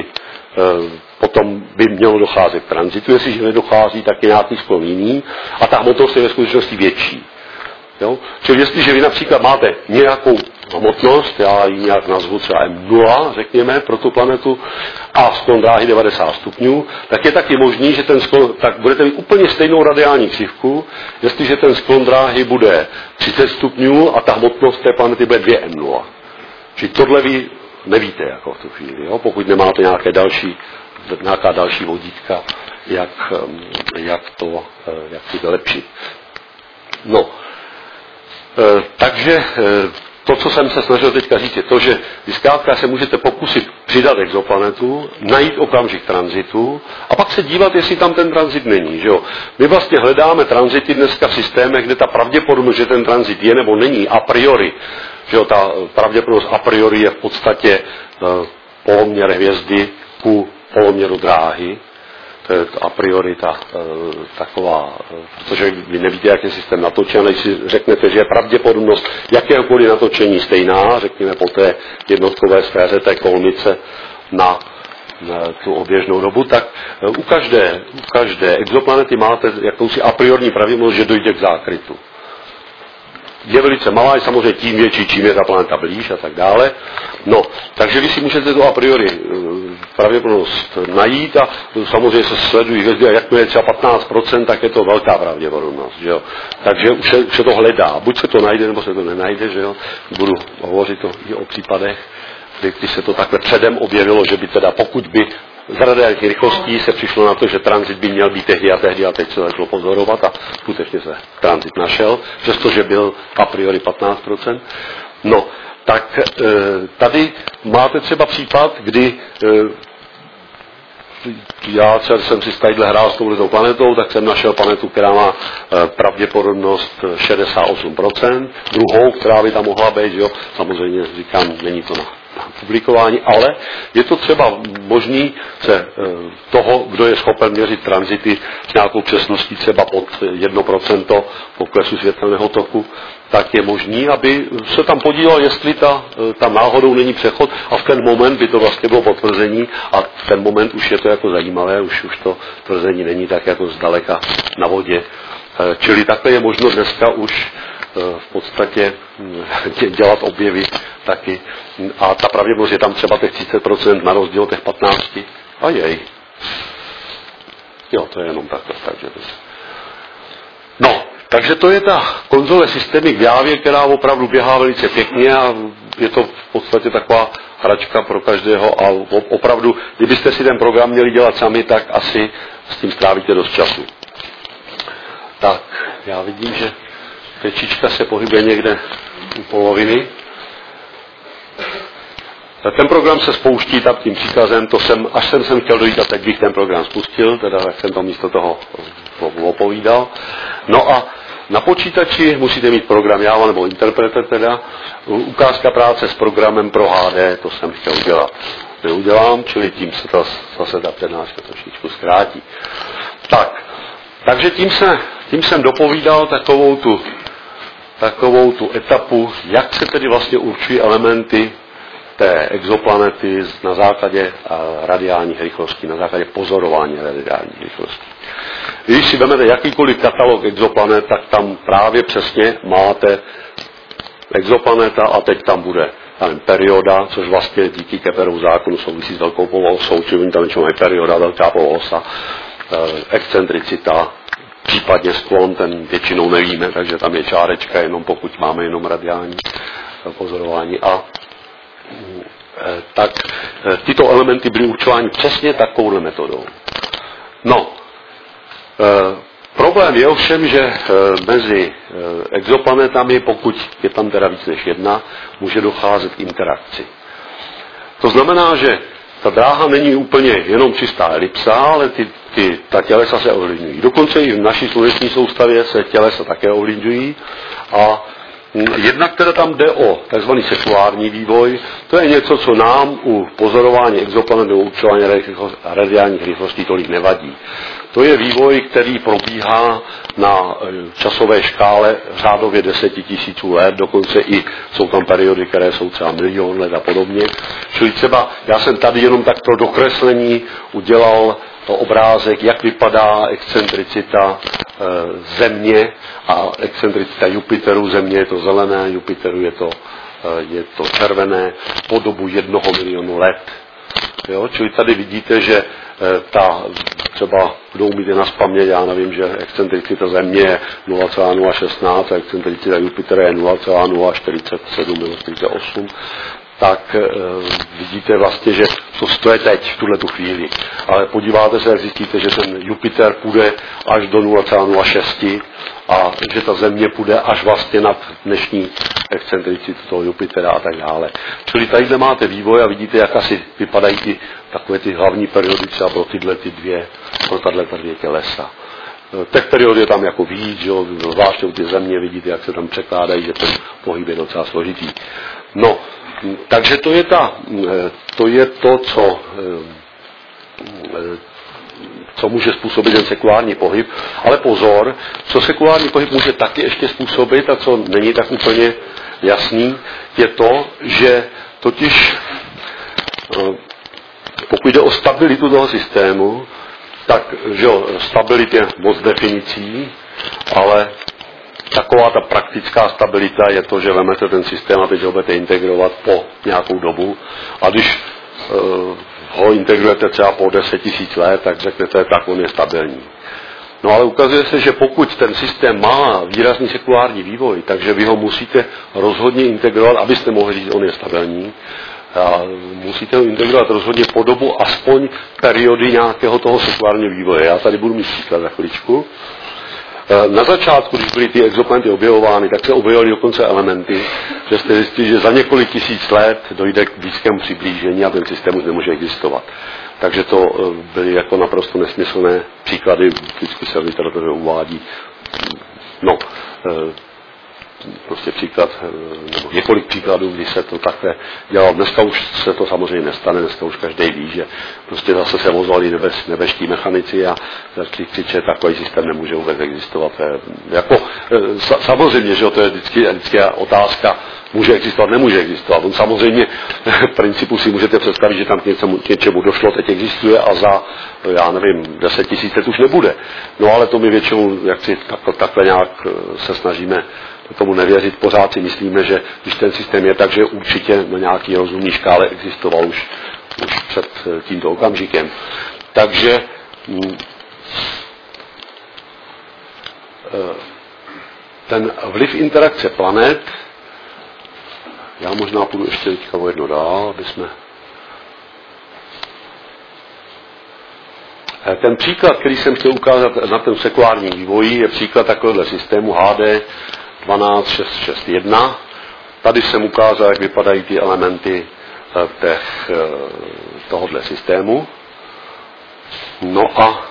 potom by mělo docházet k tranzitu. Jestliže nedochází, tak je nějaký sklon jiný a ta hmotnost je ve skutečnosti větší. Jo? Čili jestliže vy například máte nějakou hmotnost, já ji nějak nazvu třeba M0, řekněme, pro tu planetu, a sklon dráhy 90 stupňů, tak je taky možný, že ten sklon, tak budete mít úplně stejnou radiální křivku, jestliže ten sklon dráhy bude 30 stupňů a ta hmotnost té planety bude 2 M0. Čili tohle vy nevíte jako v tu chvíli, jo? Pokud nemáte nějaká další vodítka, jak si vylepšit. No, takže to, co jsem se snažil teďka říct, je to, že vy zkrátka se můžete pokusit přidat exoplanetu, najít okamžik tranzitu a pak se dívat, jestli tam ten tranzit není. Že jo? My vlastně hledáme tranzity dneska v systémech, kde ta pravděpodobnost, že ten tranzit je nebo není a priori, že jo, ta pravděpodobnost a priori je v podstatě poloměr hvězdy ku poloměru dráhy. To je a priori taková, protože vy nevíte, jak je systém natočen, ale si řeknete, že je pravděpodobnost jakéhokoliv natočení stejná, řekněme po té jednotkové sféře té kolmice na tu oběžnou dobu, tak u každé exoplanety máte jakousi a priorní pravděpodobnost, že dojde k zákrytu. Je velice malá, je samozřejmě tím větší, čím je ta planeta blíž a tak dále. No, takže vy si můžete to a priori pravděpodobnost najít a samozřejmě se sledují hvězdy a jakmile je třeba 15%, tak je to velká pravděpodobnost, že jo. Takže už se to hledá. Buď se to najde, nebo se to nenajde, že jo. Budu hovořit i o případech, když se to takhle předem objevilo, že by teda pokud by z radiálních rychlostí se přišlo na to, že tranzit by měl být tehdy a teď se začalo pozorovat a skutečně se tranzit našel, přestože byl a priori 15%. No, tak tady máte třeba případ, kdy já jsem si tadyhle hrál s touhletou planetou, tak jsem našel planetu, která má pravděpodobnost 68%, druhou, která by tam mohla být, jo, samozřejmě říkám, není to na publikování, ale je to třeba možný se toho, kdo je schopen měřit tranzity s nějakou přesností třeba pod 1% poklesu světelného toku, tak je možný, aby se tam podíval, jestli tam náhodou není přechod a v ten moment by to vlastně bylo potvrzení a v ten moment už je to jako zajímavé, už to tvrzení není tak jako zdaleka na vodě. Čili takhle je možno dneska už v podstatě dělat objevy taky. A ta pravděpodobnost je tam třeba těch 30% na rozdíl těch 15%. A jej. Jo, to je jenom takhle. Takže to je ta konzole Systemic v Jávě, která opravdu běhá velice pěkně a je to v podstatě taková hračka pro každého a opravdu, kdybyste si ten program měli dělat sami, tak asi s tím strávíte dost času. Tak, já vidím, že tečička se pohybuje někde u poloviny. Ten program se spouští tak tím příkazem, až jsem chtěl dojít a teď bych ten program spustil, teda jak jsem to místo toho opovídal. No a na počítači musíte mít program Java nebo interpreter teda, ukázka práce s programem pro HD, to jsem chtěl udělat. Neudělám, čili tím se to zase ta přednáška trošičku zkrátí. Takže tím jsem dopovídal takovou tu etapu, jak se tedy vlastně určují elementy té exoplanety na základě radiálních rychlostí, na základě pozorování radiálních rychlostí. Když si vezmete jakýkoliv katalog exoplanet, tak tam právě přesně máte exoplaneta a teď tam bude perioda, což vlastně díky Keplerovu zákonu souvisí s velkou polohou, čili tam mají perioda, velká poloha, excentricita, případně sklon, ten většinou nevíme, takže tam je čárečka, jenom pokud máme jenom radiální pozorování. A tak tyto elementy byly určovány přesně takovouhle metodou. Problém je ovšem, že mezi exoplanetami, pokud je tam teda víc než jedna, může docházet k interakci. To znamená, že ta dráha není úplně jenom čistá elipsa, ale ta tělesa se ovlivňují. Dokonce i v naší sluneční soustavě se tělesa také ovlivňují a jednak teda tam jde o tzv. Sekulární vývoj, to je něco, co nám u pozorování exoplanet nebo určování radiálních rychlostí tolik nevadí. To je vývoj, který probíhá na časové škále řádově 10 000 let, dokonce i jsou tam periody, které jsou třeba 1 000 000 let a podobně. Čili třeba já jsem tady jenom tak pro dokreslení udělal obrázek, jak vypadá excentricita Země a excentricita Jupiteru. Země je to zelené, Jupiteru je to červené po dobu 1 000 000 let. Jo? Čili tady vidíte, že třeba budou mít na spaměť, já nevím, že excentricita Země je 0,016 a excentricita Jupitera je 0,047 nebo 48. Tak vidíte vlastně, že to je teď, v tuhletu chvíli. Ale podíváte se, jak zjistíte, že ten Jupiter půjde až do 0,06 a že ta Země půjde až vlastně nad dnešní excentricitu toho Jupitera a tak dále. Čili tady máte vývoj a vidíte, jak asi vypadají takové ty hlavní periody třeba pro tato dvě tělesa. Těch period je tam jako víc, že? Zvláště u ty Země vidíte, jak se tam překládají, že ten pohyb je docela složitý. Takže to je to, co může způsobit ten sekulární pohyb. Ale pozor, co sekulární pohyb může taky ještě způsobit a co není tak úplně jasný, je to, že totiž pokud jde o stabilitu toho systému, tak že stabilitě je moc definicí, ale taková ta praktická stabilita je to, že vezmete ten systém a teď ho budete integrovat po nějakou dobu a když ho integrujete třeba po 10 000 let, tak řeknete, tak on je stabilní. No ale ukazuje se, že pokud ten systém má výrazný sekulární vývoj, takže vy ho musíte rozhodně integrovat, abyste mohli říct, on je stabilní. A musíte ho integrovat rozhodně po dobu aspoň periody nějakého toho sekulárního vývoje. Já tady budu mít příklad za chviličku. Na začátku, když byly ty exoplanety objevovány, tak se objevovaly dokonce elementy, že jste zjistili, že za několik tisíc let dojde k blízkému přiblížení a ten systém už nemůže existovat. Takže to byly jako naprosto nesmyslné příklady, vždycky se v literatuře uvádí. prostě příklad, nebo několik příkladů, kdy se to takhle dělalo. Dneska už se to samozřejmě nestane, dneska už každý ví, že prostě zase se ozvali nebeští mechanici a začali křičet, takový systém nemůže vůbec existovat. Jako, samozřejmě, že to je vždycky otázka, může existovat, nemůže existovat. On samozřejmě v principu si můžete představit, že tam k něčemu došlo, teď existuje a za, já nevím, 10 000 let už nebude. No ale to my většinou, jak si takhle nějak se snažíme tomu nevěřit, pořád si myslíme, že když ten systém je tak, že určitě na nějaký rozumný škále existoval už před tímto okamžikem. Takže ten vliv interakce planet, já možná půjdu ještě teďka o jedno dál, aby jsme... Ten příklad, který jsem chtěl ukázat na ten sekulárním vývoji, je příklad takovéhle systému HD 12661. Tady jsem ukázal, jak vypadají ty elementy tohohle systému. No a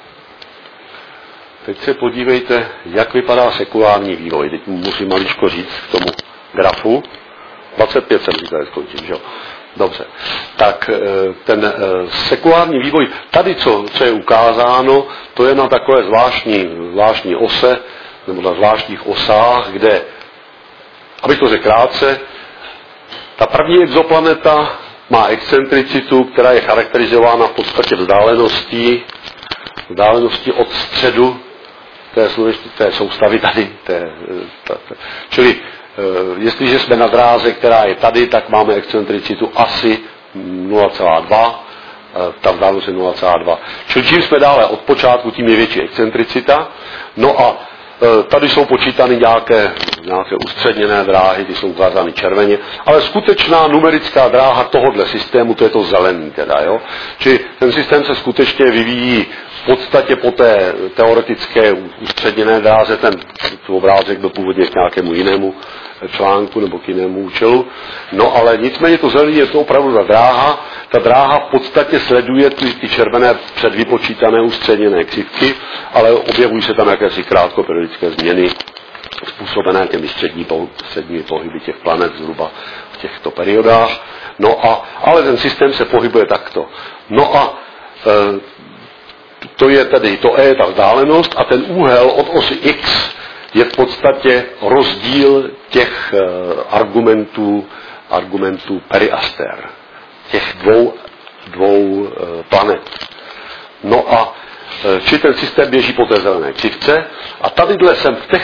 teď se podívejte, jak vypadá sekulární vývoj. Teď musím maličko říct k tomu grafu. 25 jsem říkal, skončím, že jo? Dobře. Tak ten sekulární vývoj, tady, co je ukázáno, to je na takové zvláštní ose, nebo na zvláštních osách, kde, abych to řekl krátce, ta první exoplaneta má excentricitu, která je charakterizována v podstatě vzdáleností od středu té soustavy tady. Čili jestliže jsme na dráze, která je tady, tak máme excentricitu asi 0,2, ta vzdálenost je 0,2. Čili čím jsme dále od počátku, tím je větší excentricita. No a tady jsou počítány nějaké ustředněné dráhy, ty jsou ukázány červeně, ale skutečná numerická dráha tohohle systému, to je to zelený teda, jo. Čili ten systém se skutečně vyvíjí v podstatě po té teoretické ustředněné dráze, ten obrázek byl původně k nějakému jinému článku nebo k jinému účelu. No ale nicméně to zelený je to opravdu ta dráha v podstatě sleduje ty červené předvypočítané ustředněné křivky, ale objevují se tam jakési krátkoperiodické změny způsobené těmi středními pohyby těch planet zhruba v těchto periodách. No a, ale ten systém se pohybuje takto. No a to je tedy, to E je ta vzdálenost a ten úhel od osy X je v podstatě rozdíl těch argumentů periaster, těch dvou planet. No a či ten systém běží po té zelené křivce a tadyhle jsem v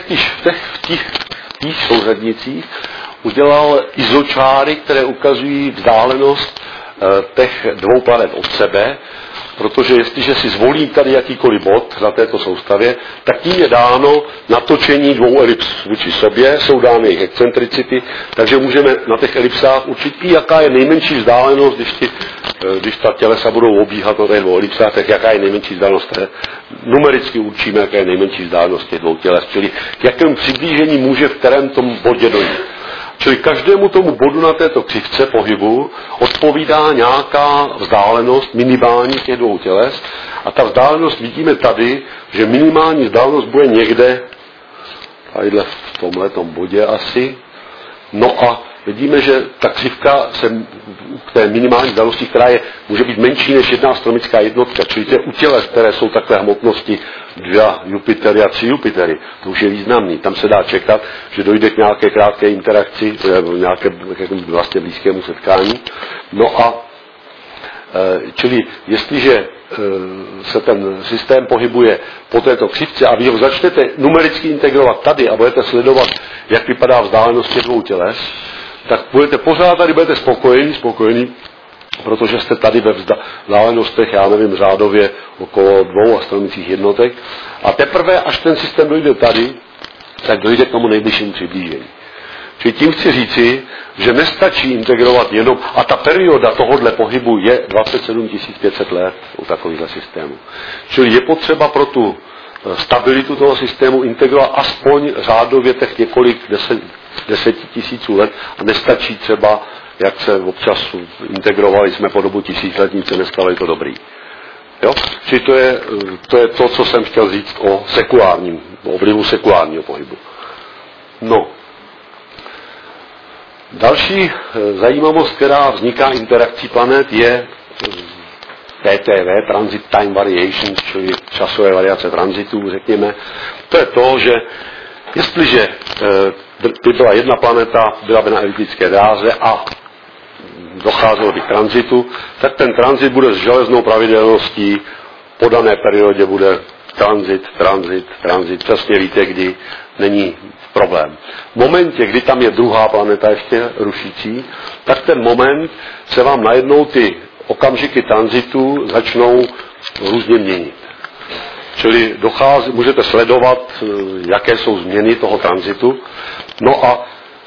těch souřadnicích udělal izočáry, které ukazují vzdálenost těch dvou planet od sebe, protože jestliže si zvolí tady jakýkoliv bod na této soustavě, tak tím je dáno natočení dvou elips vůči sobě, jsou dány jejich excentricity, takže můžeme na těch elipsách určit i jaká je nejmenší vzdálenost, když ta tělesa budou obíhat na těch dvou elipsách, tak jaká je nejmenší vzdálenost. Numericky určíme, jaká je nejmenší vzdálenost těch dvou těles, čili k jakému přiblížení může v kterém tom bodě dojít. Čili každému tomu bodu na této křivce pohybu odpovídá nějaká vzdálenost minimální těch dvou těles a ta vzdálenost vidíme tady, že minimální vzdálenost bude někde tadyhle v tomhletom bodě asi. No a vidíme, že ta křivka se k té minimální vzdálenosti, která může být menší než jedna astromická jednotka, čili to je u těles, které jsou takové hmotnosti 2 Jupitery a 3 Jupitery, to už je významný. Tam se dá čekat, že dojde k nějaké krátké interakci, nějaké vlastně blízkému setkání. No a čili jestliže se ten systém pohybuje po této křivce a vy ho začnete numericky integrovat tady a budete sledovat, jak vypadá vzdálenost těch dvou těles, tak budete pořád tady budete spokojení, protože jste tady ve vzdálenostech, já nevím, řádově okolo 2 astronomických jednotek a teprve, až ten systém dojde tady, tak dojde k tomu nejbližšímu přiblížení. Čili tím chci říci, že nestačí integrovat jenom, a ta perioda tohohle pohybu je 27 500 let u takovýchhle systémů. Čili je potřeba pro tu stabilitu toho systému integrovat aspoň řádově těch několik 10 000 let a nestačí třeba, jak se občas integrovali jsme po dobu 1000 let, nic se nestalo, je to dobrý. Jo? Čili to je to, co jsem chtěl říct o vlivu sekulárního pohybu. No, Další zajímavost, která vzniká interakcí planet, je TTV, Transit Time Variations, čili časové variace tranzitů, řekněme. To je to, že jestliže by byla jedna planeta, byla by na eliptické dráze a docházelo by k tranzitu, tak ten tranzit bude s železnou pravidelností, po dané periodě bude tranzit, přesně víte, kdy není problém. V momentě, kdy tam je druhá planeta ještě rušící, tak ten moment se vám najednou ty okamžiky tranzitu začnou různě měnit. Čili můžete sledovat, jaké jsou změny toho tranzitu. No a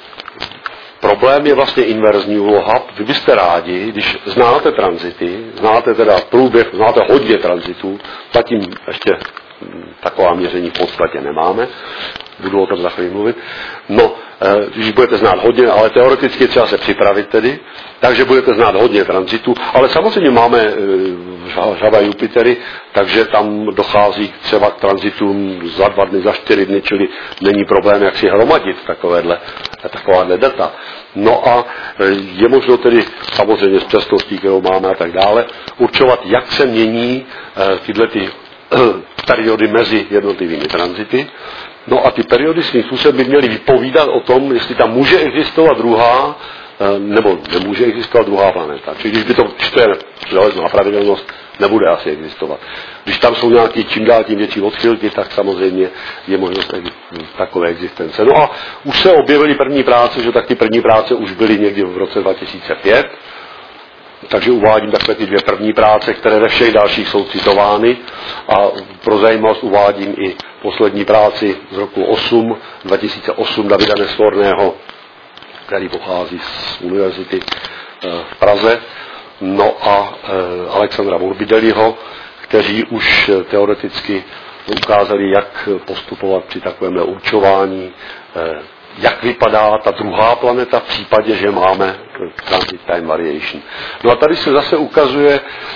problém je vlastně inverzní úloha. Vy byste rádi, když znáte tranzity, znáte teda průběh, znáte hodně tranzitů, zatím ještě taková měření v podstatě nemáme, budu o tom za chvíli mluvit. No, když budete znát hodně, ale teoreticky třeba se připravit tedy, takže budete znát hodně tranzitů, ale samozřejmě máme Žava Jupitery, takže tam dochází třeba k tranzitům za 2 dny, za 4 dny, čili není problém, jak si hromadit takováhle data. No a je možno tedy samozřejmě s přesností, kterou máme a tak dále, určovat, jak se mění tyhle periody mezi jednotlivými tranzity. No a ty periody svým způsobem by měly vypovídat o tom, jestli tam může existovat druhá, nebo nemůže existovat druhá planeta. Čili když to je železná pravidelnost, nebude asi existovat. Když tam jsou nějaký čím dál tím větší odchylky, tak samozřejmě je možnost takové existence. No a už se objevily první práce, že tak ty první práce už byly někdy v roce 2005, takže uvádím takové ty 2 první práce, které ve všech dalších jsou citovány a pro zajímavost uvádím i poslední práci z roku 2008 Davida Nesvorného, který pochází z univerzity v Praze, no a Alexandra Morbidelliho, kteří už teoreticky ukázali, jak postupovat při takovémhle určování, jak vypadá ta druhá planeta v případě, že máme transit time variation. No a tady se zase ukazuje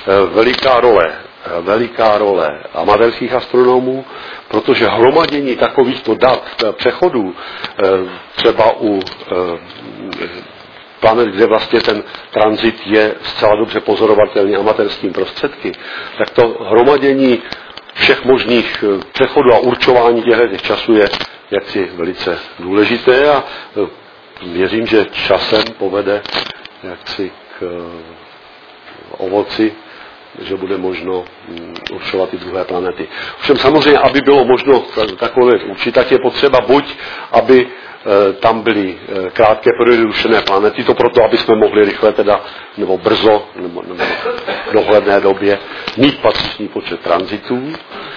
veliká role amatérských astronomů, protože hromadění takovýchto dat, přechodů, třeba u planet, kde vlastně ten tranzit je zcela dobře pozorovatelný amatérským prostředky, tak to hromadění všech možných přechodů a určování těch časů je jaksi velice důležité a věřím, že časem povede jaksi k ovoci, že bude možno určovat i druhé planety. Všem samozřejmě, aby bylo možno takové určit, tak je potřeba buď, aby tam byly krátké periody rušené planety, to proto, aby jsme mohli rychle teda, nebo brzo, nebo v dohledné době mít patřičný počet tranzitů.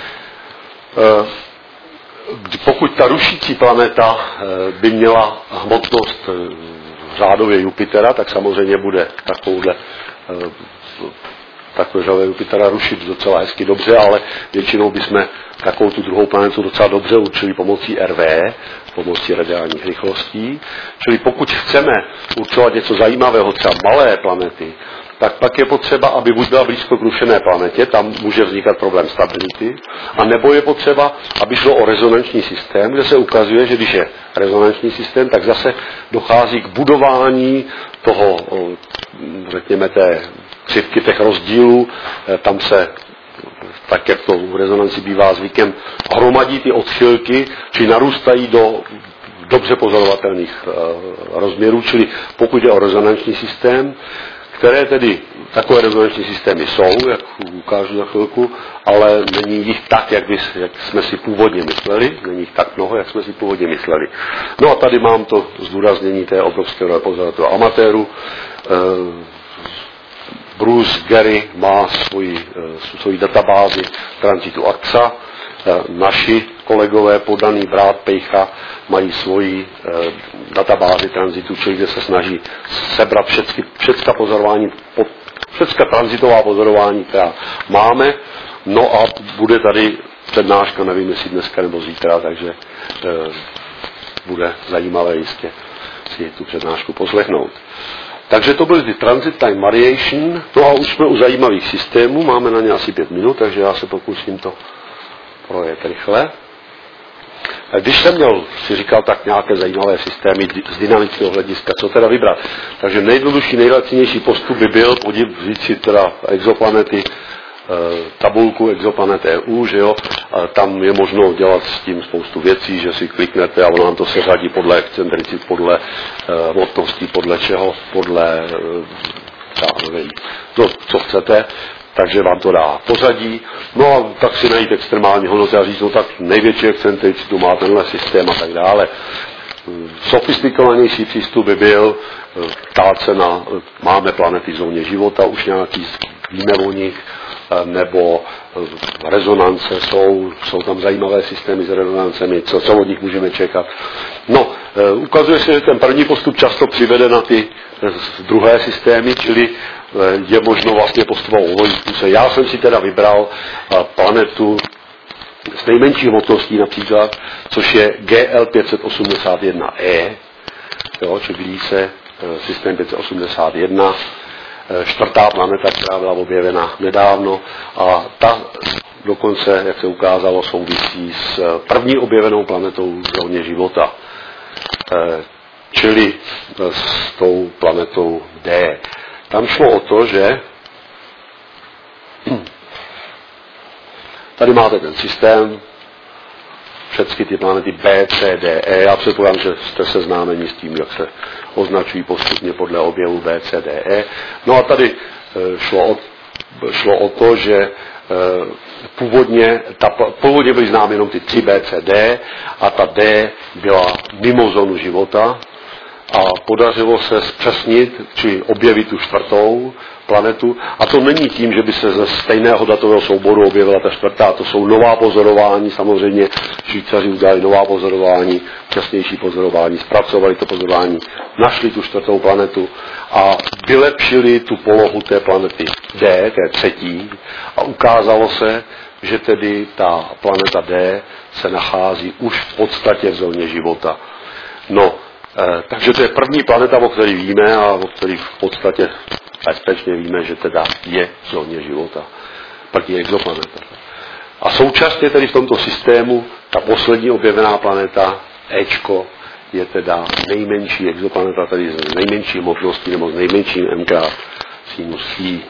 Pokud ta rušící planeta by měla hmotnost řádově Jupitera, tak samozřejmě bude takové Jupitera rušit docela hezky dobře, ale většinou bychom takovou tu druhou planetu docela dobře určili pomocí RV, pomocí radiálních rychlostí. Čili pokud chceme určovat něco zajímavého, třeba malé planety, tak pak je potřeba, aby buď byla blízko k rušené planetě, tam může vznikat problém stability, a nebo je potřeba, aby šlo o rezonanční systém, kde se ukazuje, že když je rezonanční systém, tak zase dochází k budování toho, řekněme, té křivky těch rozdílů, tam se, tak jak to v rezonanci bývá zvykem, hromadí ty odchylky, či narůstají do dobře pozorovatelných rozměrů, čili pokud je o rezonanční systém, které tedy takové rezonanční systémy jsou, jak ukážu za chvilku, ale není jich tak, jak jsme si původně mysleli, není jich tak mnoho, jak jsme si původně mysleli. No a tady mám to zdůraznění té obrovské role pozorovatelů amatérů. Bruce Gary má svoji databázi transitu AXA, naši kolegové, podaný Brát Pejcha, mají svoji databázi transitu, čili kde se snaží sebrat všechna pozorování, všechna transitová pozorování, která máme. No a bude tady přednáška, nevím, jestli dneska nebo zítra, takže bude zajímavé jistě si tu přednášku poslechnout. Takže to byly ty transit time variation. No a už jsme u zajímavých systémů, máme na ně asi 5 minut, takže já se pokusím to projet rychle. Když jsem měl, si říkal, tak nějaké zajímavé systémy z dynamického hlediska, co teda vybrat. Takže nejjednodušší, nejlacinější postup by byl vzít si teda exoplanety, tabulku Exoplanet EU, že jo, a tam je možno dělat s tím spoustu věcí, že si kliknete a ono vám to seřadí podle excentricit, podle hmotnosti, podle čeho, podle nevím, co chcete, takže vám to dá pořadí, no a tak si najít extrémální hodnoty a říct, no tak největší excentricitu má tenhle systém a tak dále. Sofistikovanější přístup by byl ptát se na, máme planety v zóně života, už nějaký, víme o nich, nebo rezonance jsou tam zajímavé systémy s rezonancemi, co od nich můžeme čekat. No, ukazuje se, že ten první postup často přivede na ty druhé systémy, čili je možno vlastně postupovat obojí způsob. Já jsem si teda vybral planetu s nejmenší hmotností například, což je GL 581e, jo, čili se systém 581, čtvrtá planeta, která byla objevena nedávno a ta dokonce, jak se ukázalo, souvisí s první objevenou planetou v zóně života, čili s tou planetou D. Tam šlo o to, že tady máte ten systém, všechny ty planety B, C, D, E. Já předpokládám, že jste seznámeni s tím, jak se označují postupně podle objevu B, C, D, E. No a tady šlo o to, že původně byly známy jenom ty 3 B, C, D a ta D byla mimo zónu života a podařilo se zpřesnit, či objevit tu čtvrtou planetu. A to není tím, že by se ze stejného datového souboru objevila ta čtvrtá. To jsou nová pozorování, samozřejmě Švýcaři udělali nová pozorování, časnější pozorování, zpracovali to pozorování, našli tu čtvrtou planetu a vylepšili tu polohu té planety D, té třetí, a ukázalo se, že tedy ta planeta D se nachází už v podstatě v zóně života. No, takže to je první planeta, o které víme a o které v podstatě bezpečně víme, že teda je v zóně života. První exoplaneta. A současně tedy v tomto systému ta poslední objevená planeta Ečko je teda nejmenší exoplaneta, tedy s nejmenší hmotností nebo s nejmenším mK sinus i.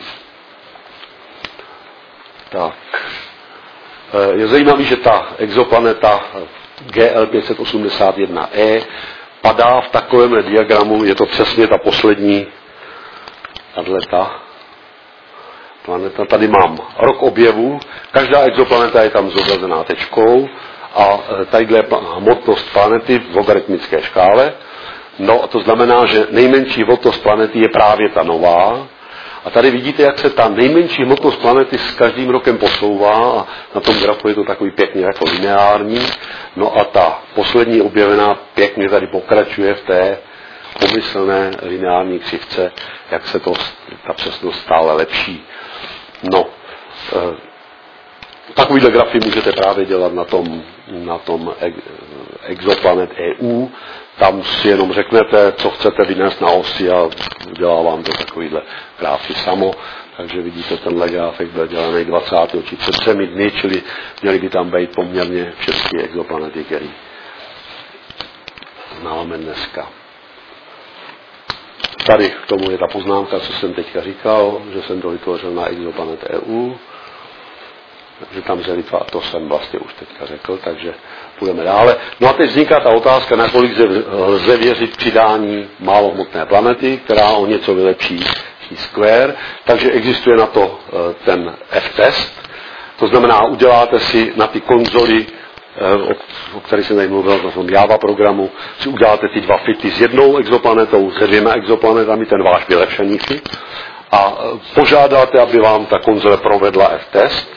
Tak. Je zajímavý, že ta exoplaneta GL 581e padá v takovémhle diagramu, je to přesně ta poslední tato planeta. Tady mám rok objevu, každá exoplaneta je tam zobrazená tečkou a tadyhle je hmotnost planety v logaritmické škále. No a to znamená, že nejmenší hmotnost planety je právě ta nová. A tady vidíte, jak se ta nejmenší hmotnost planety s každým rokem posouvá a na tom grafu je to takový pěkně jako lineární. No a ta poslední objevená pěkně tady pokračuje v té pomyslné lineární křivce, jak se ta přesnost stále lepší. No, takovýhle grafy můžete právě dělat na tom Exoplanet EU. Tam si jenom řeknete, co chcete vynést na osi a udělá vám to takovýhle grafy samo. Takže vidíte, tenhle grafik byl dělaný 20. či před 3 dny, čili měly by tam být poměrně všechny exoplanety, které známe dneska. Tady k tomu je ta poznámka, co jsem teďka říkal, že jsem to vytvořil na Exoplanet EU. Takže tam se vytváří, to jsem vlastně už teďka řekl, takže půjdeme dále. No a teď vzniká ta otázka, nakolik lze věřit přidání málohmotné planety, která o něco vylepší T-square, takže existuje na to ten F-test, to znamená, uděláte si na ty konzoly, o kterých jsem tady mluvil, na tom Java programu, si uděláte ty 2 fity s jednou exoplanetou, se 2 exoplanetami, ten váš vylepšený fit, a požádáte, aby vám ta konzole provedla F-test.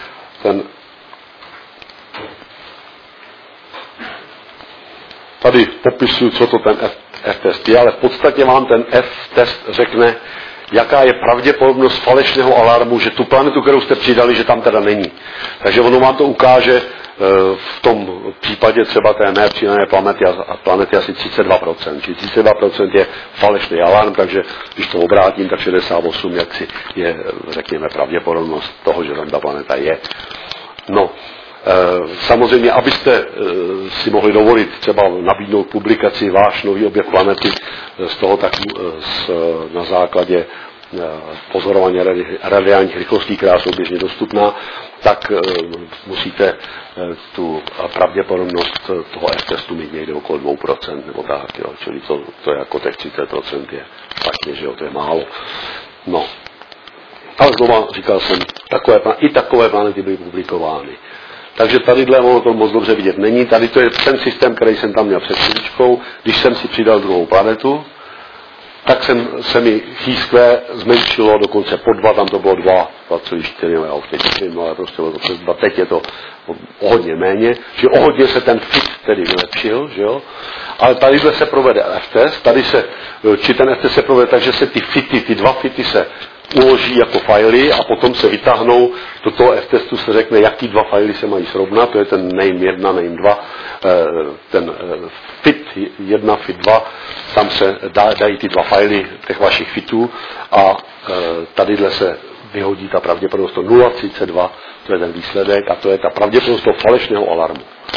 Tady popisuju, co to ten F-test je, ale v podstatě vám ten F-test řekne, jaká je pravděpodobnost falešného alarmu, že tu planetu, kterou jste přidali, že tam teda není. Takže ono vám to ukáže v tom případě třeba té mé přidané planety asi 32%. Čili 32% je falešný alarm, takže když to obrátím, tak 68 jaksi je, řekněme, pravděpodobnost toho, že tam ta planeta je. No, Samozřejmě, abyste si mohli dovolit třeba nabídnout publikaci váš nový objev planety z toho na základě pozorování radiálních rychlostí, která jsou běžně dostupná, tak musíte tu pravděpodobnost toho F-testu mít někde okolo 2% nebo tak, jo. Čili to je jako těch 30% je špatně, že jo, to je málo. No. Ale znova říkal jsem, i takové planety byly publikovány. Takže tadyhle ono to moc dobře vidět není. Tady to je ten systém, který jsem tam měl před chvíličkou. Když jsem si přidal druhou planetu, tak se mi Chi-square zmenšilo dokonce po 2, tam to bylo 2,4, já už teď nevím, ale prostě bylo to přes 2, teď je to o hodně méně, že o hodně se ten fit tedy vylepšil, že jo? Ale tadyhle se provede F-test, ten F-test se provede tak, že se ty dva fity se uloží jako fajly a potom se vytáhnou, do toho F-testu se řekne, jaký dva fajly se mají srovnat, to je ten name 1, name 2, ten fit 1, fit 2, tam se dají ty dva fajly těch vašich fitů a tadyhle se vyhodí ta pravděpodobnost 0,32, to je ten výsledek a to je ta pravděpodobnost toho falešného alarmu.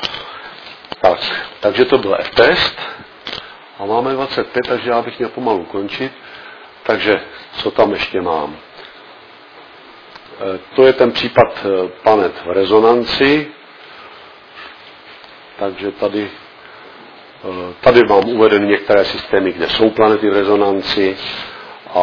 Takže to byl F-test a máme 25, takže já bych měl pomalu končit. Takže co tam ještě mám? To je ten případ planet v rezonanci. Takže tady mám uvedeny některé systémy, kde jsou planety v rezonanci a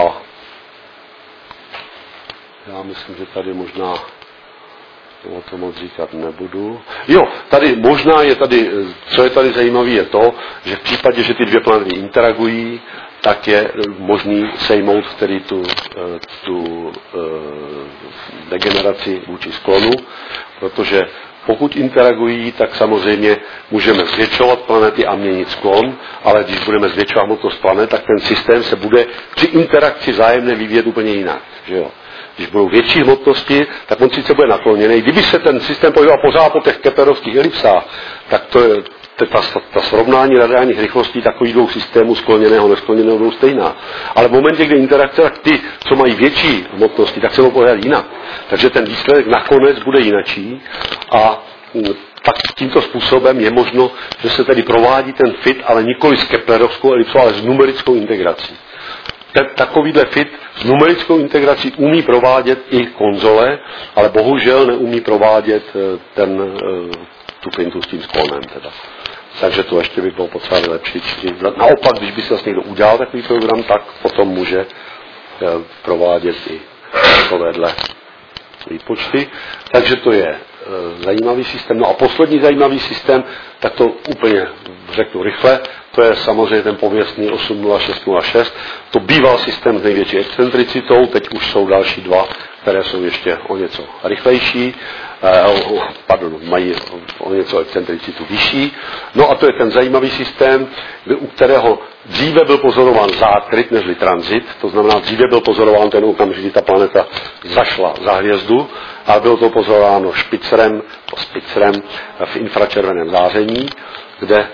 já myslím, že tady možná o tom moc říkat nebudu. Jo, tady možná je tady, co je tady zajímavé, je to, že v případě, že ty dvě planety interagují, tak je možný sejmout tedy tu degeneraci vůči sklonu, protože pokud interagují, tak samozřejmě můžeme zvětšovat planety a měnit sklon, ale když budeme zvětšovat hmotnost planet, tak ten systém se bude při interakci vzájemně vyvíjet úplně jinak. Že jo? Když budou větší hmotnosti, tak on sice bude nakloněný. Kdyby se ten systém pohyboval pořád po těch keplerovských elipsách, tak to je ta srovnání radiálních rychlostí takových dvou systémů skloněného a neskloněného budou stejná. Ale v momentě, kdy interakce, tak ty, co mají větší hmotnosti, tak se budou pohybovat jinak. Takže ten výsledek nakonec bude jinačí a tak tímto způsobem je možno, že se tedy provádí ten fit, ale nikoli s keplerovskou elipsou, ale s numerickou integrací. Takovýhle fit s numerickou integrací umí provádět i konzole, ale bohužel neumí provádět tu pintu s tím sklonem. Teda. Takže to ještě by bylo potřeba vylepšit. Naopak, když by se někdo udělal takový program, tak potom může provádět i takovéhle výpočty. Takže to je zajímavý systém. No a poslední zajímavý systém, tak to úplně řeknu rychle, to je samozřejmě ten pověstný 80606. To býval systém s největší excentricitou, teď už jsou další dva, které jsou ještě o něco rychlejší, mají o něco excentricitu vyšší. No a to je ten zajímavý systém, u kterého dříve byl pozorován zákryt nežli tranzit, to znamená dříve byl pozorován ten okamžik, kdy ta planeta zašla za hvězdu, ale bylo to pozorováno špicrem v infračerveném záření, kde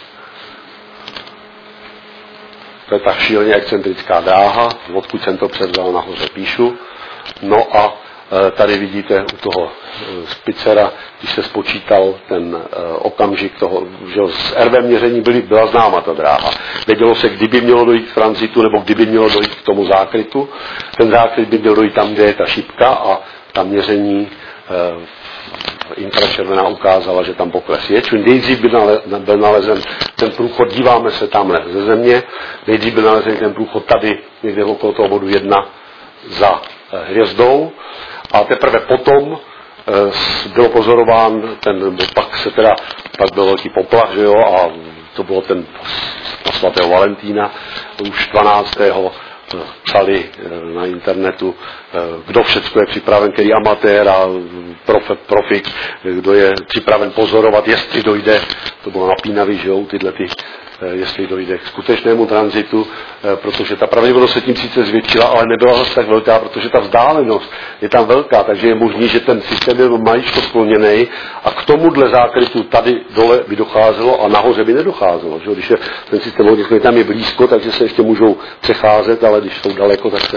to je ta šíleně excentrická dráha, odkud jsem to převzal, nahoře píšu. No a tady vidíte u toho Spitzera, když se spočítal ten okamžik toho, že z RV měření byla známa ta dráha. Vědělo se, kdyby mělo dojít k tranzitu, nebo kdyby mělo dojít k tomu zákrytu. Ten zákryt by měl dojít tam, kde je ta šipka a ta měření infračervená ukázala, že tam pokles je. Čili nejdřív byl nalezen ten průchod, díváme se tamhle ze Země, nejdřív byl nalezen ten průchod tady, někde okolo toho bodu 1 za hvězdou a teprve potom bylo pozorován pak byl velký poplach, že jo, a to bylo ten svatého Valentína, už 12. psali na internetu, kdo všechno je připraven, který amatér a profik, kdo je připraven pozorovat, jestli dojde, to bylo napínavý, že jo, jestli dojde k skutečnému tranzitu, protože ta pravděpodobnost se tím sice zvětšila, ale nebyla zase tak velká, protože ta vzdálenost je tam velká, takže je možný, že ten systém byl maličko skloněný a k tomuhle zákrytu tady dole by docházelo a nahoře by nedocházelo. Že? Když je ten systém hodně tam je blízko, takže se ještě můžou přecházet, ale když jsou daleko, tak se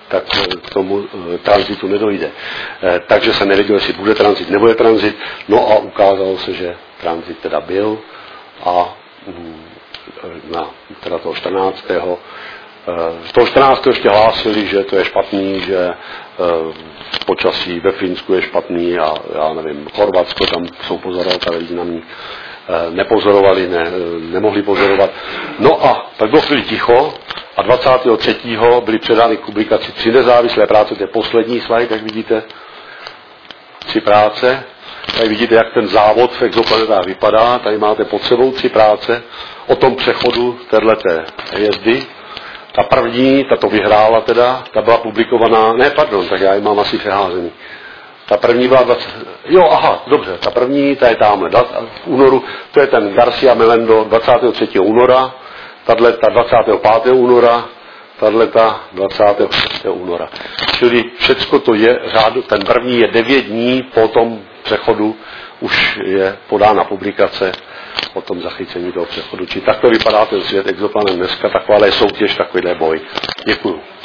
tak k tomu tranzitu nedojde. Takže se nevědělo, jestli bude tranzit, nebude tranzit. No a ukázalo se, že tranzit teda byl a na teda toho 14. Toho 14. ještě hlásili, že to je špatný, že počasí ve Finsku je špatný a já nevím, Chorvatsko, tam jsou pozorovatelé významní, nepozorovali, nemohli pozorovat. No a tak bylo chvíli ticho a 23. byly předány k publikaci 3 nezávislé práce, to je poslední slide, jak vidíte, 3 práce. Tady vidíte, jak ten závod v exoplanetách vypadá, tady máte pod sebou 3 práce o tom přechodu téhleté hvězdy. Ta první, ta to vyhrála teda, ta byla publikovaná, tak já ji mám asi přeházený. Ta první byla dobře, ta první, ta je tamhle, v únoru, to je ten Garcia Melendo 23. února, tato 25. února, tato 26. února. Čili všecko to je řádu, ten první je 9 dní po tom přechodu, už je podána publikace o tom zachycení toho přechodu. Či takto vypadá ten svět exoplanet dneska, taková je soutěž, takovýhle boj. Děkuju.